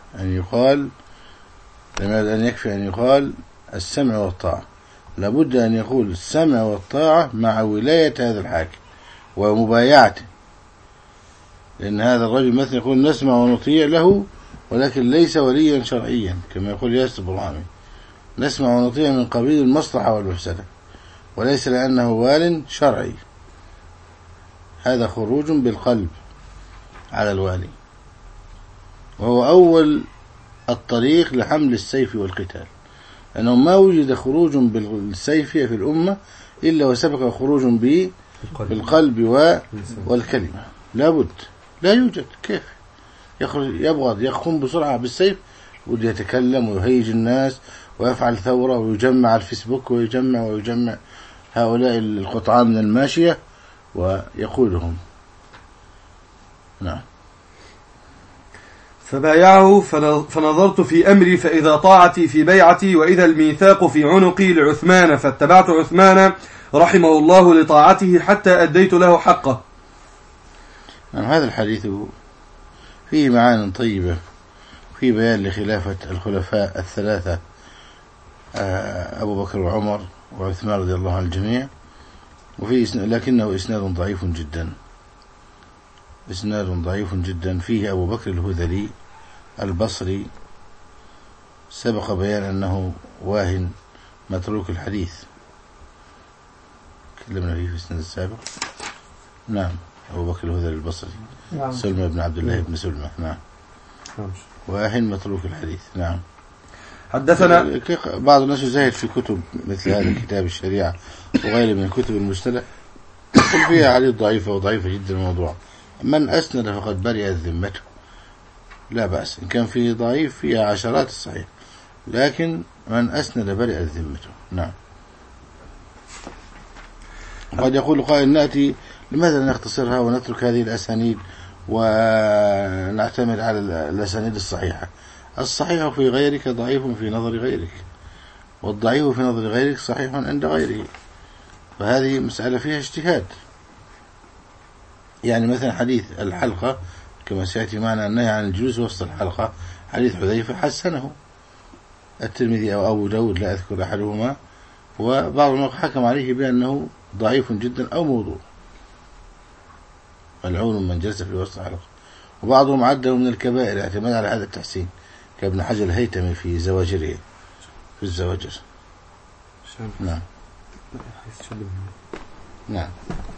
أن يقال السمع والطاعة، لابد أن يقول السمع والطاعة مع ولاية هذا الحاكم ومبايعته، لأن هذا الرجل مثلا يقول نسمع ونطيع له ولكن ليس وليا شرعيا كما يقول ياسر برهامي، نسمع ونطيع من قبيل المصلحة والمفسدة وليس لأنه وال شرعي. هذا خروج بالقلب على الوالي، وهو أول الطريق لحمل السيف والقتال، لأنه ما وجد خروج بالسيف في الأمة إلا وسبق خروج بالقلب والكلمة. لابد، لا يوجد. كيف يخرج يبغض يقوم بسرعة بالسيف بده يتكلم ويهيج الناس ويفعل ثورة ويجمع الفيسبوك ويجمع هؤلاء القطعان من الماشية ويقودهم. نعم. فبايعه فنظرت في أمري فإذا طاعتي في بيعتي وإذا الميثاق في عنقي لعثمان فاتبعت عثمان رحمه الله لطاعته حتى أديت له حقه. نعم. هذا الحديث فيه معان طيبة في بيان لخلافة الخلفاء الثلاثة أبو بكر وعمر وعثمان رضي الله عن الجميع، لكنه إسناد ضعيف جدا، إسناد ضعيف جدا. فيه أبو بكر الهذلي البصري سبق بيان أنه واهن متروك الحديث، تكلمنا فيه في السنة السابق. نعم. أبو بكر الهذلي البصري. نعم. سلمى بن عبد الله بن سلمى. نعم. واهن متروك الحديث. نعم. حدثنا بعض الناس يزاهد في كتب مثل هذا كتاب الشريعة وغيره من كتب المصطلح يقول فيها حديث ضعيفة وضعيفة جدا الموضوع. من أسند فقد برئت ذمته، لا بأس إن كان فيه ضعيف فيها عشرات الصحيح، لكن من أسند برئت ذمته. نعم. قد يقول قائل نأتي لماذا نختصرها ونترك هذه الأسانيد ونعتمد على الأسانيد الصحيحة؟ الصحيح في غيرك ضعيف في نظر غيرك، والضعيف في نظر غيرك صحيح عند غيره، فهذه مسألة فيها اجتهاد. يعني مثلا حديث الحلقة كما سيأتي معنا النهي عن الجلوس وسط الحلقة، حديث حذيفة حسنه الترمذي أو أبو داود لا أذكر أحدهما، وبعضهم حكم عليه بأنه ضعيف جدا أو موضوع، ملعون من جلس في وسط الحلقة. وبعضهم عده من الكبائر اعتماد على هذا التحسين كابن حجر الهيتمي في زواجره في الزواجر. نعم. نعم.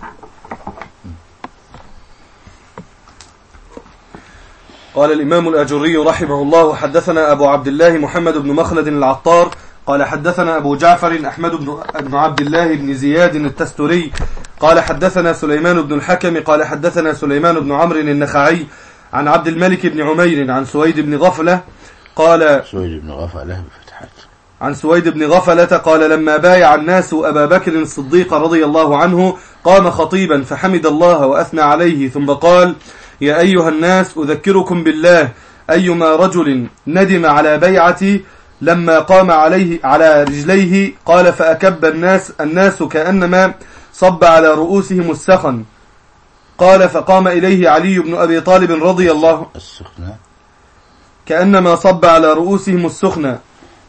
قال الإمام الأجري رحمه الله حدثنا أبو عبد الله محمد بن مخلد العطار قال حدثنا أبو جعفر أحمد بن عبد الله بن زياد التستري قال حدثنا سليمان بن الحكم قال حدثنا سليمان بن عمرو النخعي عن عبد الملك بن عمير عن سويد بن غفلة قال سويد بن غفلة بفتحات عن سويد بن غفلة قال لما بايع الناس أبا بكر الصديق رضي الله عنه قام خطيبا فحمد الله وأثنى عليه ثم قال يا أيها الناس أذكركم بالله أيما رجل ندم على بيعتي لما قام على رجليه قال فأكب الناس كأنما صب على رؤوسهم السخن قال فقام إليه علي بن أبي طالب رضي الله السخنة كأنما صب على رؤوسهم السخنة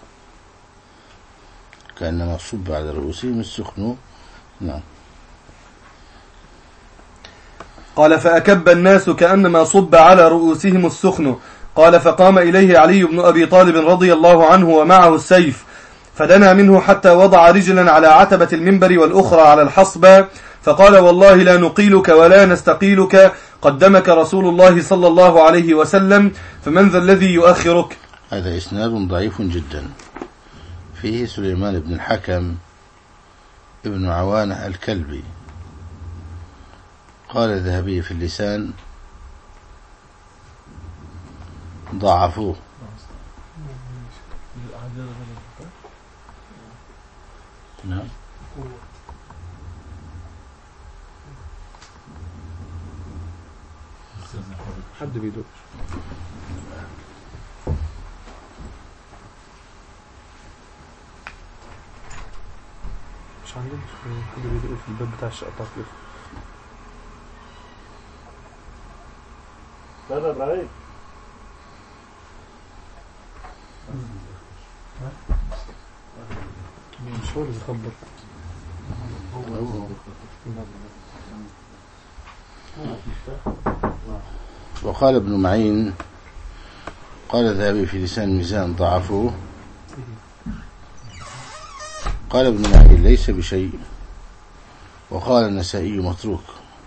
كأنما صب على رؤوسهم السخن. نعم. قال فأكب الناس كأنما صب على رؤوسهم السخن قال فقام إليه علي بن أبي طالب رضي الله عنه ومعه السيف فدنا منه حتى وضع رجلا على عتبة المنبر والأخرى على الحصبة فقال والله لا نقيلك ولا نستقيلك قدمك رسول الله صلى الله عليه وسلم فمن ذا الذي يؤخرك. هذا إسناد ضعيف جدا فيه سليمان بن الحكم ابن عوانة الكلبي. قال الذهبي في اللسان ضعفوه. نعم. حد بيدوش مش عندنا حد بيدوش في الباب بتاع الشقة كده. لا ابراهيم مش هو اللي بيخبط. وقال ابن معين قال الذهبي في لسان الميزان ضعفوه. قال ابن معين ليس بشيء. وقال النسائي متروك.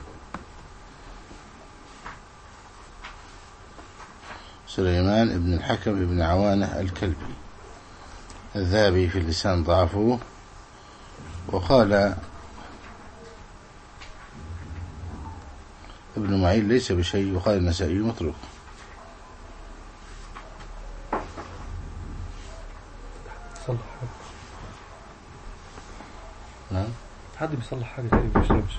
سليمان بن الحكم بن عوانة الكلبي. الذهبي في اللسان ضعفوه. وقال ابن معين ليس بشيء. وقال النسائي متروك. بيصلح حاجة. نعم حد بيصلح حاجة تاني ما بيشربش.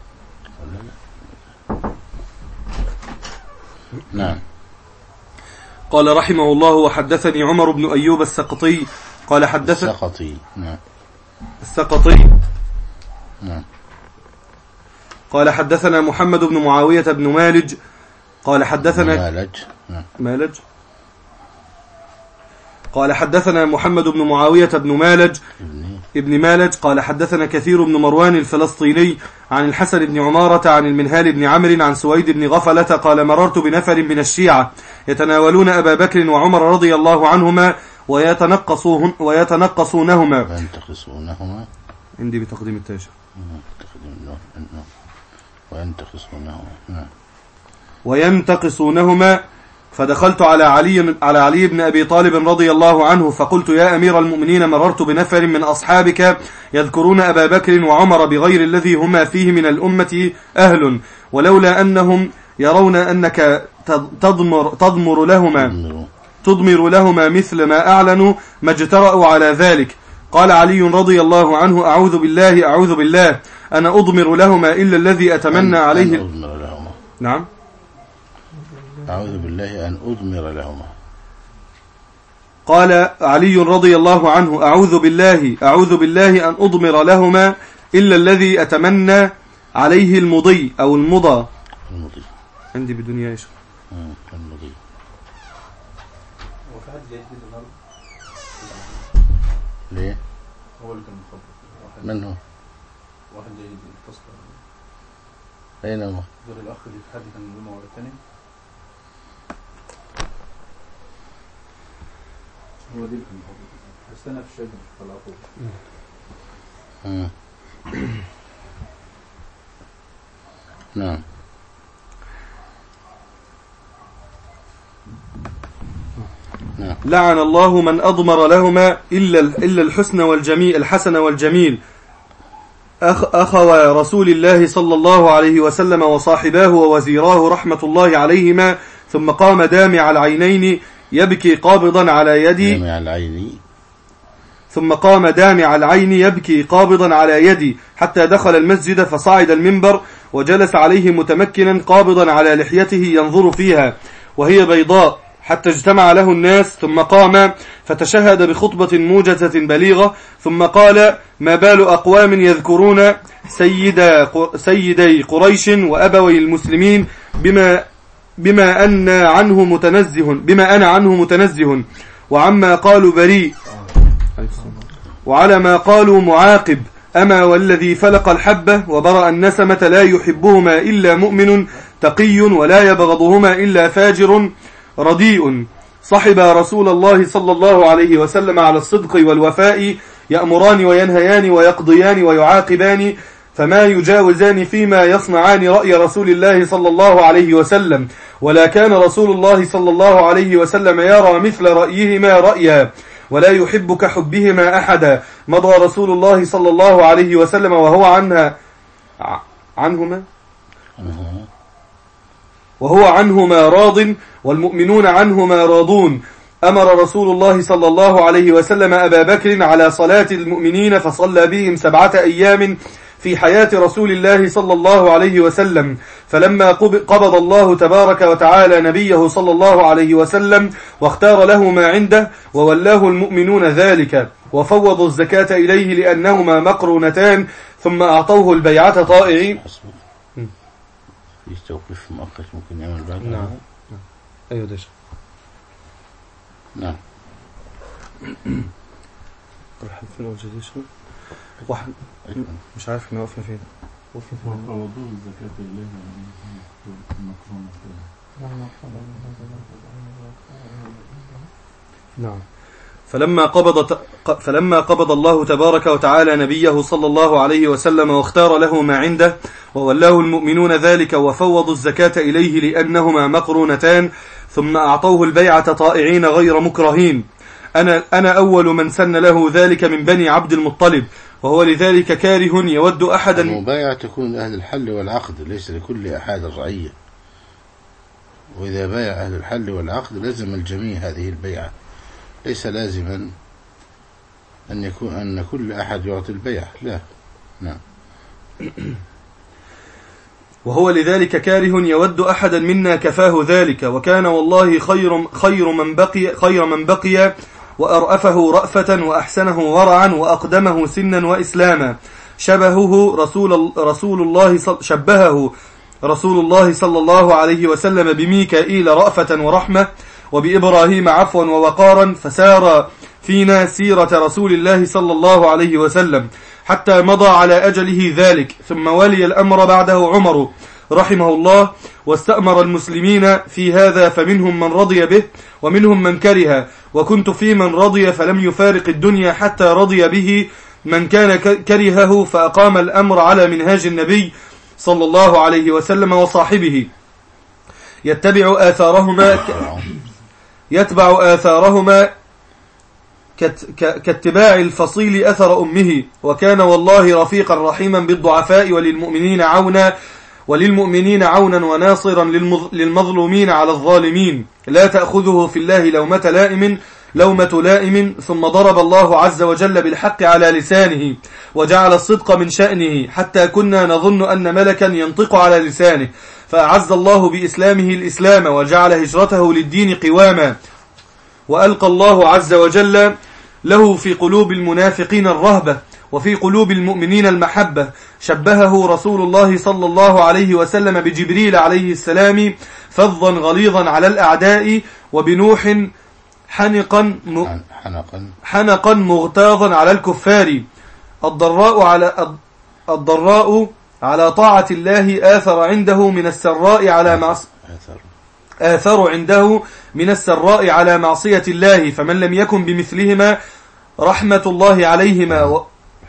نعم. قال رحمه الله وحدثني عمر بن أيوب السقطي قال حدثني السقطي. نعم. السقطي. نعم. قال حدثنا محمد بن معاوية بن مالج قال حدثنا مالج. قال حدثنا محمد بن معاوية بن مالج ابن مالج قال حدثنا كثير بن مروان الفلسطيني عن الحسن بن عمارة عن المنهال بن عمرو عن سويد بن غفلة قال مررت بنفر من الشيعة يتناولون أبا بكر وعمر رضي الله عنهما ويتنقصونهما عندي بتقديم التاشر وينتقصونهما فدخلت على علي بن أبي طالب رضي الله عنه فقلت يا أمير المؤمنين مررت بنفر من أصحابك يذكرون أبا بكر وعمر بغير الذي هما فيه من الأمة أهل ولولا أنهم يرون أنك تضمر لهما مثل ما أعلنوا ما اجترأوا على ذلك. قال علي رضي الله عنه أعوذ بالله أنا أضمر لهما إلا الذي أتمنى عليه. نعم أعوذ بالله أن أضمر لهما. قال علي رضي الله عنه أعوذ بالله أن أضمر لهما إلا الذي أتمنى عليه المضي أو المضى. عندي بدنيا إيش المضي. ليه هو اللي كان مخبط. من هو؟ واحد جاي يتصل. أين هو؟ غير الأخ اللي في حد كان يوم ورا الثاني. هو دي كان مخبط. بس أنا في الشجر طلعته. نعم. لعن الله من أضمر لهما إلا الحسن والجميل أخوى رسول الله صلى الله عليه وسلم وصاحباه ووزيراه رحمة الله عليهما ثم قام دامع العينين يبكي قابضا على يدي حتى دخل المسجد فصعد المنبر وجلس عليه متمكنا قابضا على لحيته ينظر فيها وهي بيضاء حتى اجتمع له الناس ثم قام فتشهد بخطبة موجزة بليغة ثم قال ما بال أقوام يذكرون سيدي قريش وأبوي المسلمين بما أنا عنه متنزه وعما قالوا بريء وعلى ما قالوا معاقب أما والذي فلق الحبة وبرأ النسمة لا يحبهما إلا مؤمن تقي ولا يبغضهما إلا فاجر رديء صحب رسول الله صلى الله عليه وسلم على الصدق والوفاء يأمران وينهيان ويقضيان ويعاقبان فما يجاوزان فيما يصنعان رأي رسول الله صلى الله عليه وسلم ولا كان رسول الله صلى الله عليه وسلم يرى مثل رأيهما رأيا ولا يحب كحبهما أحدا مضى رسول الله صلى الله عليه وسلم وهو عنهما راض والمؤمنون عنهما راضون أمر رسول الله صلى الله عليه وسلم أبا بكر على صلاة المؤمنين فصلى بهم 7 أيام في حياة رسول الله صلى الله عليه وسلم فلما قبض الله تبارك وتعالى نبيه صلى الله عليه وسلم واختار له ما عنده وولاه المؤمنون ذلك وفوضوا الزكاة إليه لأنهما مقرونتان ثم أعطوه البيعة طائعين. في توقيف مؤقت ممكن يعمل بعد. نعم أيوة ديش. نعم. راح فين أول جديش واحد مش عارف احنا وقفنا فين. وضوء الزكاة إليه المكرونة. نعم. فلما قبض الله تبارك وتعالى نبيه صلى الله عليه وسلم واختار له ما عنده وولاه المؤمنون ذلك وفوضوا الزكاة إليه لأنهما مقرونتان ثم أعطوه البيعة طائعين غير مكرهين أنا أول من سن له ذلك من بني عبد المطلب وهو لذلك كاره يود أحدا. المبايعة تكون أهل الحل والعقد ليس لكل أحد الرعية وإذا بايع أهل الحل والعقد لازم الجميع هذه البيعة ليس لازما أن كل أحد يعطي البيع، لا. نعم. وهو لذلك كاره يود أحدا منا كفاه ذلك، وكان والله خير من بقي وأرأفه رأفة وأحسنه ورعا وأقدمه سنا وإسلاما. شبهه رسول الله صلى الله عليه وسلم بميكائيل رأفة ورحمة، وبإبراهيم عفوا ووقارا، فسار فينا سيرة رسول الله صلى الله عليه وسلم حتى مضى على أجله ذلك. ثم ولي الأمر بعده عمر رحمه الله، واستأمر المسلمين في هذا، فمنهم من رضي به ومنهم من كره، وكنت في من رضي فلم يفارق الدنيا حتى رضي به من كان كرهه، فأقام الأمر على منهاج النبي صلى الله عليه وسلم وصاحبه، يتبع آثارهما كاتباع الفصيل أثر أمه. وكان والله رفيقا رحيما بالضعفاء وللمؤمنين عونا وناصرا للمظلومين على الظالمين، لا تأخذه في الله لومة لائم. ثم ضرب الله عز وجل بالحق على لسانه، وجعل الصدق من شأنه، حتى كنا نظن أن ملكا ينطق على لسانه، فأعز الله بإسلامه الإسلام، وجعل هجرته للدين قواما، وألقى الله عز وجل له في قلوب المنافقين الرهبة، وفي قلوب المؤمنين المحبة. شبهه رسول الله صلى الله عليه وسلم بجبريل عليه السلام، فظا غليظا على الأعداء، وبنوح حنقا مغتاظا على الكفار. الضراء على طاعة الله آثر عنده من السراء على معصية الله، فمن لم يكن بمثلهما رحمة الله عليهما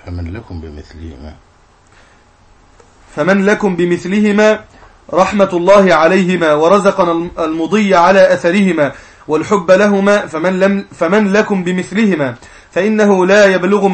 فمن لكم بمثلهما رحمة الله عليهما، ورزقنا المضي على أثرهما والحب لهما. فمن لكم بمثلهما فإنه لا يبلغ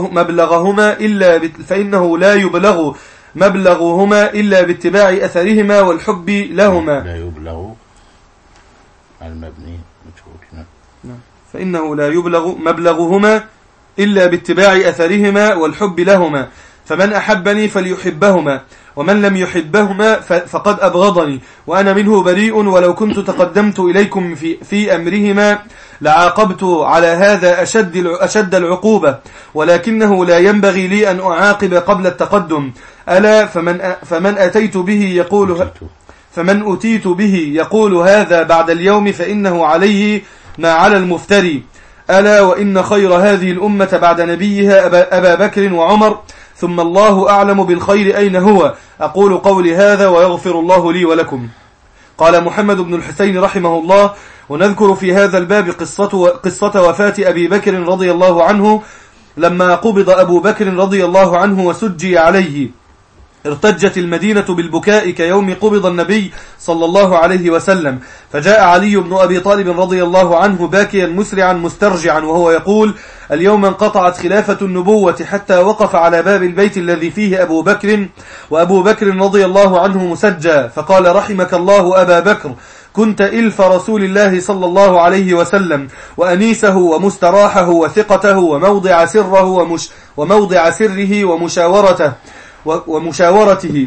مبلغهما إلا باتباع أثرهما والحب لهما. لا يبلغ المبني مجهول. فإنه لا يبلغ مبلغهما إلا باتباع أثرهما والحب لهما. فمن أحبني فليحبهما، ومن لم يحبهما فقد أبغضني، وأنا منه بريء، ولو كنت تقدمت إليكم في أمرهما لعاقبت على هذا أشد العقوبة، ولكنه لا ينبغي لي أن أعاقب قبل التقدم. ألا فمن أتيت به يقول هذا بعد اليوم، فإنه عليه ما على المفتري. ألا وإن خير هذه الأمة بعد نبيها أبا بكر وعمر، ثم الله أعلم بالخير أين هو. أقول قولي هذا ويغفر الله لي ولكم. قال محمد بن الحسين رحمه الله: ونذكر في هذا الباب قصة وفاة أبي بكر رضي الله عنه. لما قبض أبو بكر رضي الله عنه وسجي عليه، ارتجت المدينة بالبكاء كيوم قبض النبي صلى الله عليه وسلم، فجاء علي بن أبي طالب رضي الله عنه باكيا مسرعا مسترجعا، وهو يقول: اليوم انقطعت خلافة النبوة، حتى وقف على باب البيت الذي فيه أبو بكر، وأبو بكر رضي الله عنه مسجى، فقال: رحمك الله أبا بكر، كنت إلف رسول الله صلى الله عليه وسلم، وأنيسه ومستراحه وثقته وموضع سره ومشاورته،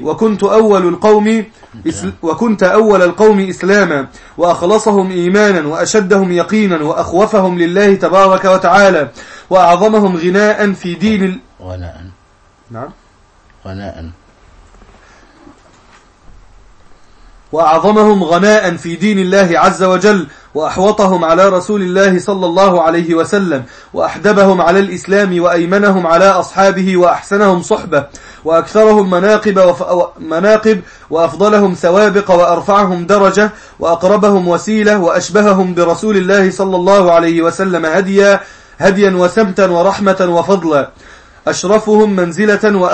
وكنت أول القوم إسلاما، وأخلصهم إيمانا، وأشدهم يقينا، وأخوفهم لله تبارك وتعالى، وأعظمهم غناء في دين وأعظمهم غناء في دين الله عز وجل، وأحوطهم على رسول الله صلى الله عليه وسلم، وأحدبهم على الإسلام، وأيمنهم على أصحابه، وأحسنهم صحبة، وأكثرهم مناقب، وأفضلهم سوابق، وأرفعهم درجة، وأقربهم وسيلة، وأشبههم برسول الله صلى الله عليه وسلم هديا وسمتا ورحمة وفضلا. أشرفهم منزلة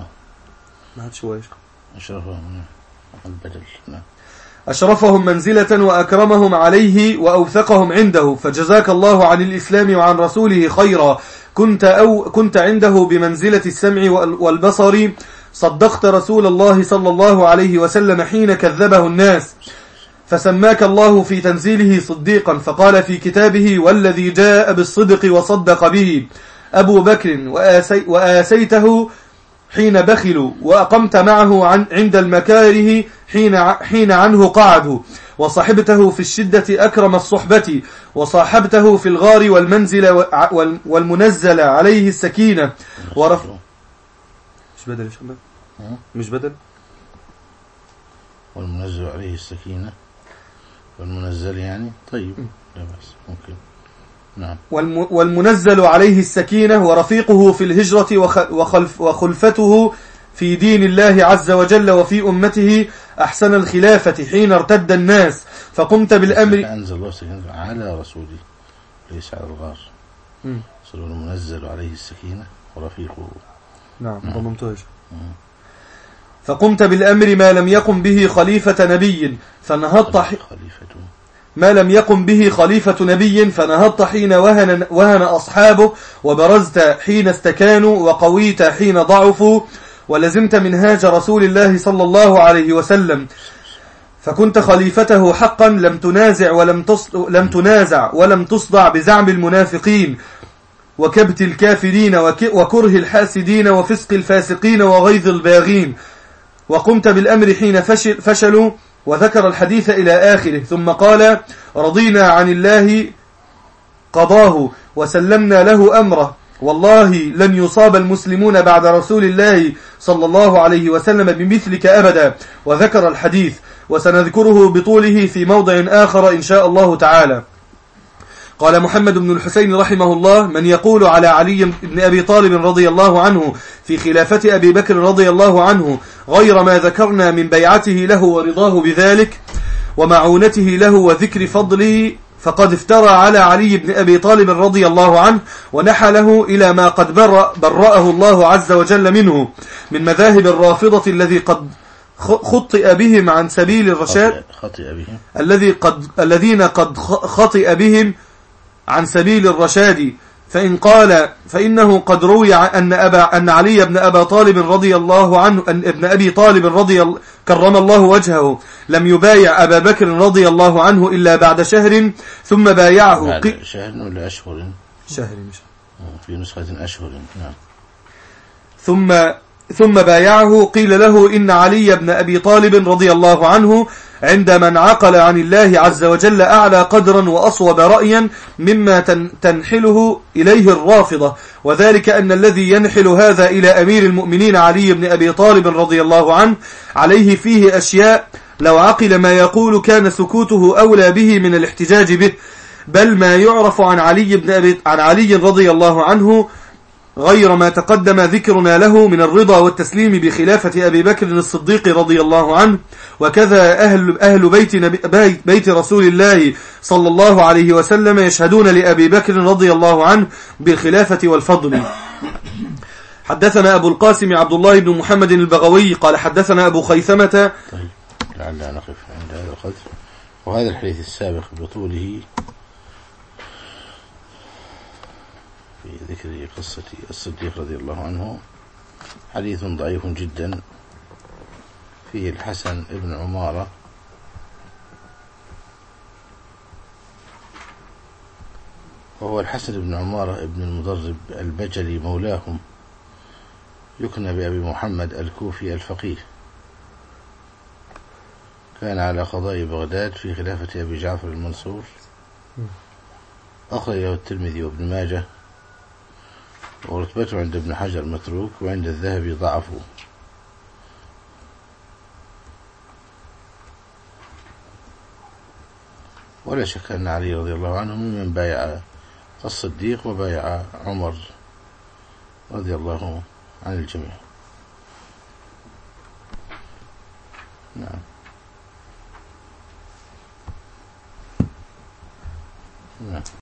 أشرفهم منزلة وأكرمهم عليه وأوثقهم عنده، فجزاك الله عن الإسلام وعن رسوله خيرا. كنت عنده بمنزلة السمع والبصر، صدقت رسول الله صلى الله عليه وسلم حين كذبه الناس، فسماك الله في تنزيله صديقا، فقال في كتابه: والذي جاء بالصدق وصدق به. أبو بكر وآسيته حين بخلوا، وأقمت معه عند المكاره حين عنه قعدوا، وصحبته في الشدة أكرم الصحبة، وصاحبته في الغار والمنزل عليه السكينة مش بدل والمنزل عليه السكينة والمنزل يعني طيب لا بأس ممكن نعم. والمنزل عليه السكينة ورفيقه في الهجرة وخلفته في دين الله عز وجل وفي أمته أحسن الخلافة حين ارتد الناس، فقمت بالأمر. أنزل الله سكينة على رسوله ليس على الغار. المنزل عليه السكينة ورفيقه. نعم ضمنته. فقمت بالأمر ما لم يقم به خليفة نبي فنهضت ما لم يقم به خليفة نبي فنهضت حين وهن أصحابه، وبرزت حين استكانوا، وقويت حين ضعفوا، ولزمت منهاج رسول الله صلى الله عليه وسلم، فكنت خليفته حقا، لم تنازع ولم تصدع بزعم المنافقين وكبت الكافرين وكره الحاسدين وفسق الفاسقين وغيظ الباغين. وقمت بالأمر حين فشلوا، وذكر الحديث إلى آخره، ثم قال: رضينا عن الله قضاه وسلمنا له أمره، والله لن يصاب المسلمون بعد رسول الله صلى الله عليه وسلم بمثلك أبدا. وذكر الحديث، وسنذكره بطوله في موضع آخر إن شاء الله تعالى. قال محمد بن الحسين رحمه الله: من يقول على علي بن أبي طالب رضي الله عنه في خلافة أبي بكر رضي الله عنه غير ما ذكرنا من بيعته له ورضاه بذلك ومعونته له وذكر فضله، فقد افترى على علي بن أبي طالب رضي الله عنه ونحله إلى ما قد برأه الله عز وجل منه من مذاهب الرافضة الذي قد خطئ بهم عن سبيل الرشاد، الذين قد خطئ بهم عن سبيل الرشاد. فإن قال فإنه قد روي أن علي بن أبي طالب رضي الله عنه ابن أبي طالب كرم الله وجهه لم يبايع أبا بكر رضي الله عنه إلا بعد شهر، ثم بايعه بعد شهر ولا أشهر؟ شهر مش في نسخة أشهر. نعم. ثم بايعه. قيل له: إن علي بن أبي طالب رضي الله عنه عند من عقل عن الله عز وجل أعلى قدرا وأصوب رأيا مما تنحله إليه الرافضة، وذلك أن الذي ينحل هذا إلى أمير المؤمنين علي بن أبي طالب رضي الله عنه عليه فيه أشياء لو عقل ما يقول كان سكوته أولى به من الاحتجاج به، بل ما يعرف عن علي رضي الله عنه غير ما تقدم ذكرنا له من الرضا والتسليم بخلافة أبي بكر الصديق رضي الله عنه، وكذا أهل بيت رسول الله صلى الله عليه وسلم يشهدون لأبي بكر رضي الله عنه بالخلافة والفضل. حدثنا أبو القاسم عبد الله بن محمد البغوي قال حدثنا أبو خيثمة. طيب لعلنا نقف عند هذا القدر. وهذا الحديث السابق بطوله في ذكر قصة الصديق رضي الله عنه حديث ضعيف جدا، فيه الحسن ابن عمارة وهو الحسن بن عمارة ابن المضرب البجلي مولاهم، يكنى بأبي محمد الكوفي الفقيه، كان على قضاء بغداد في خلافة أبي جعفر المنصور، أخرجه الترمذي وابن ماجه، ورتبته عند ابن حجر متروك، وعند الذهبي ضعفه. ولا شك أن علي رضي الله عنه ممن بايع الصديق وبايع عمر رضي الله عن الجميع. نعم. نعم.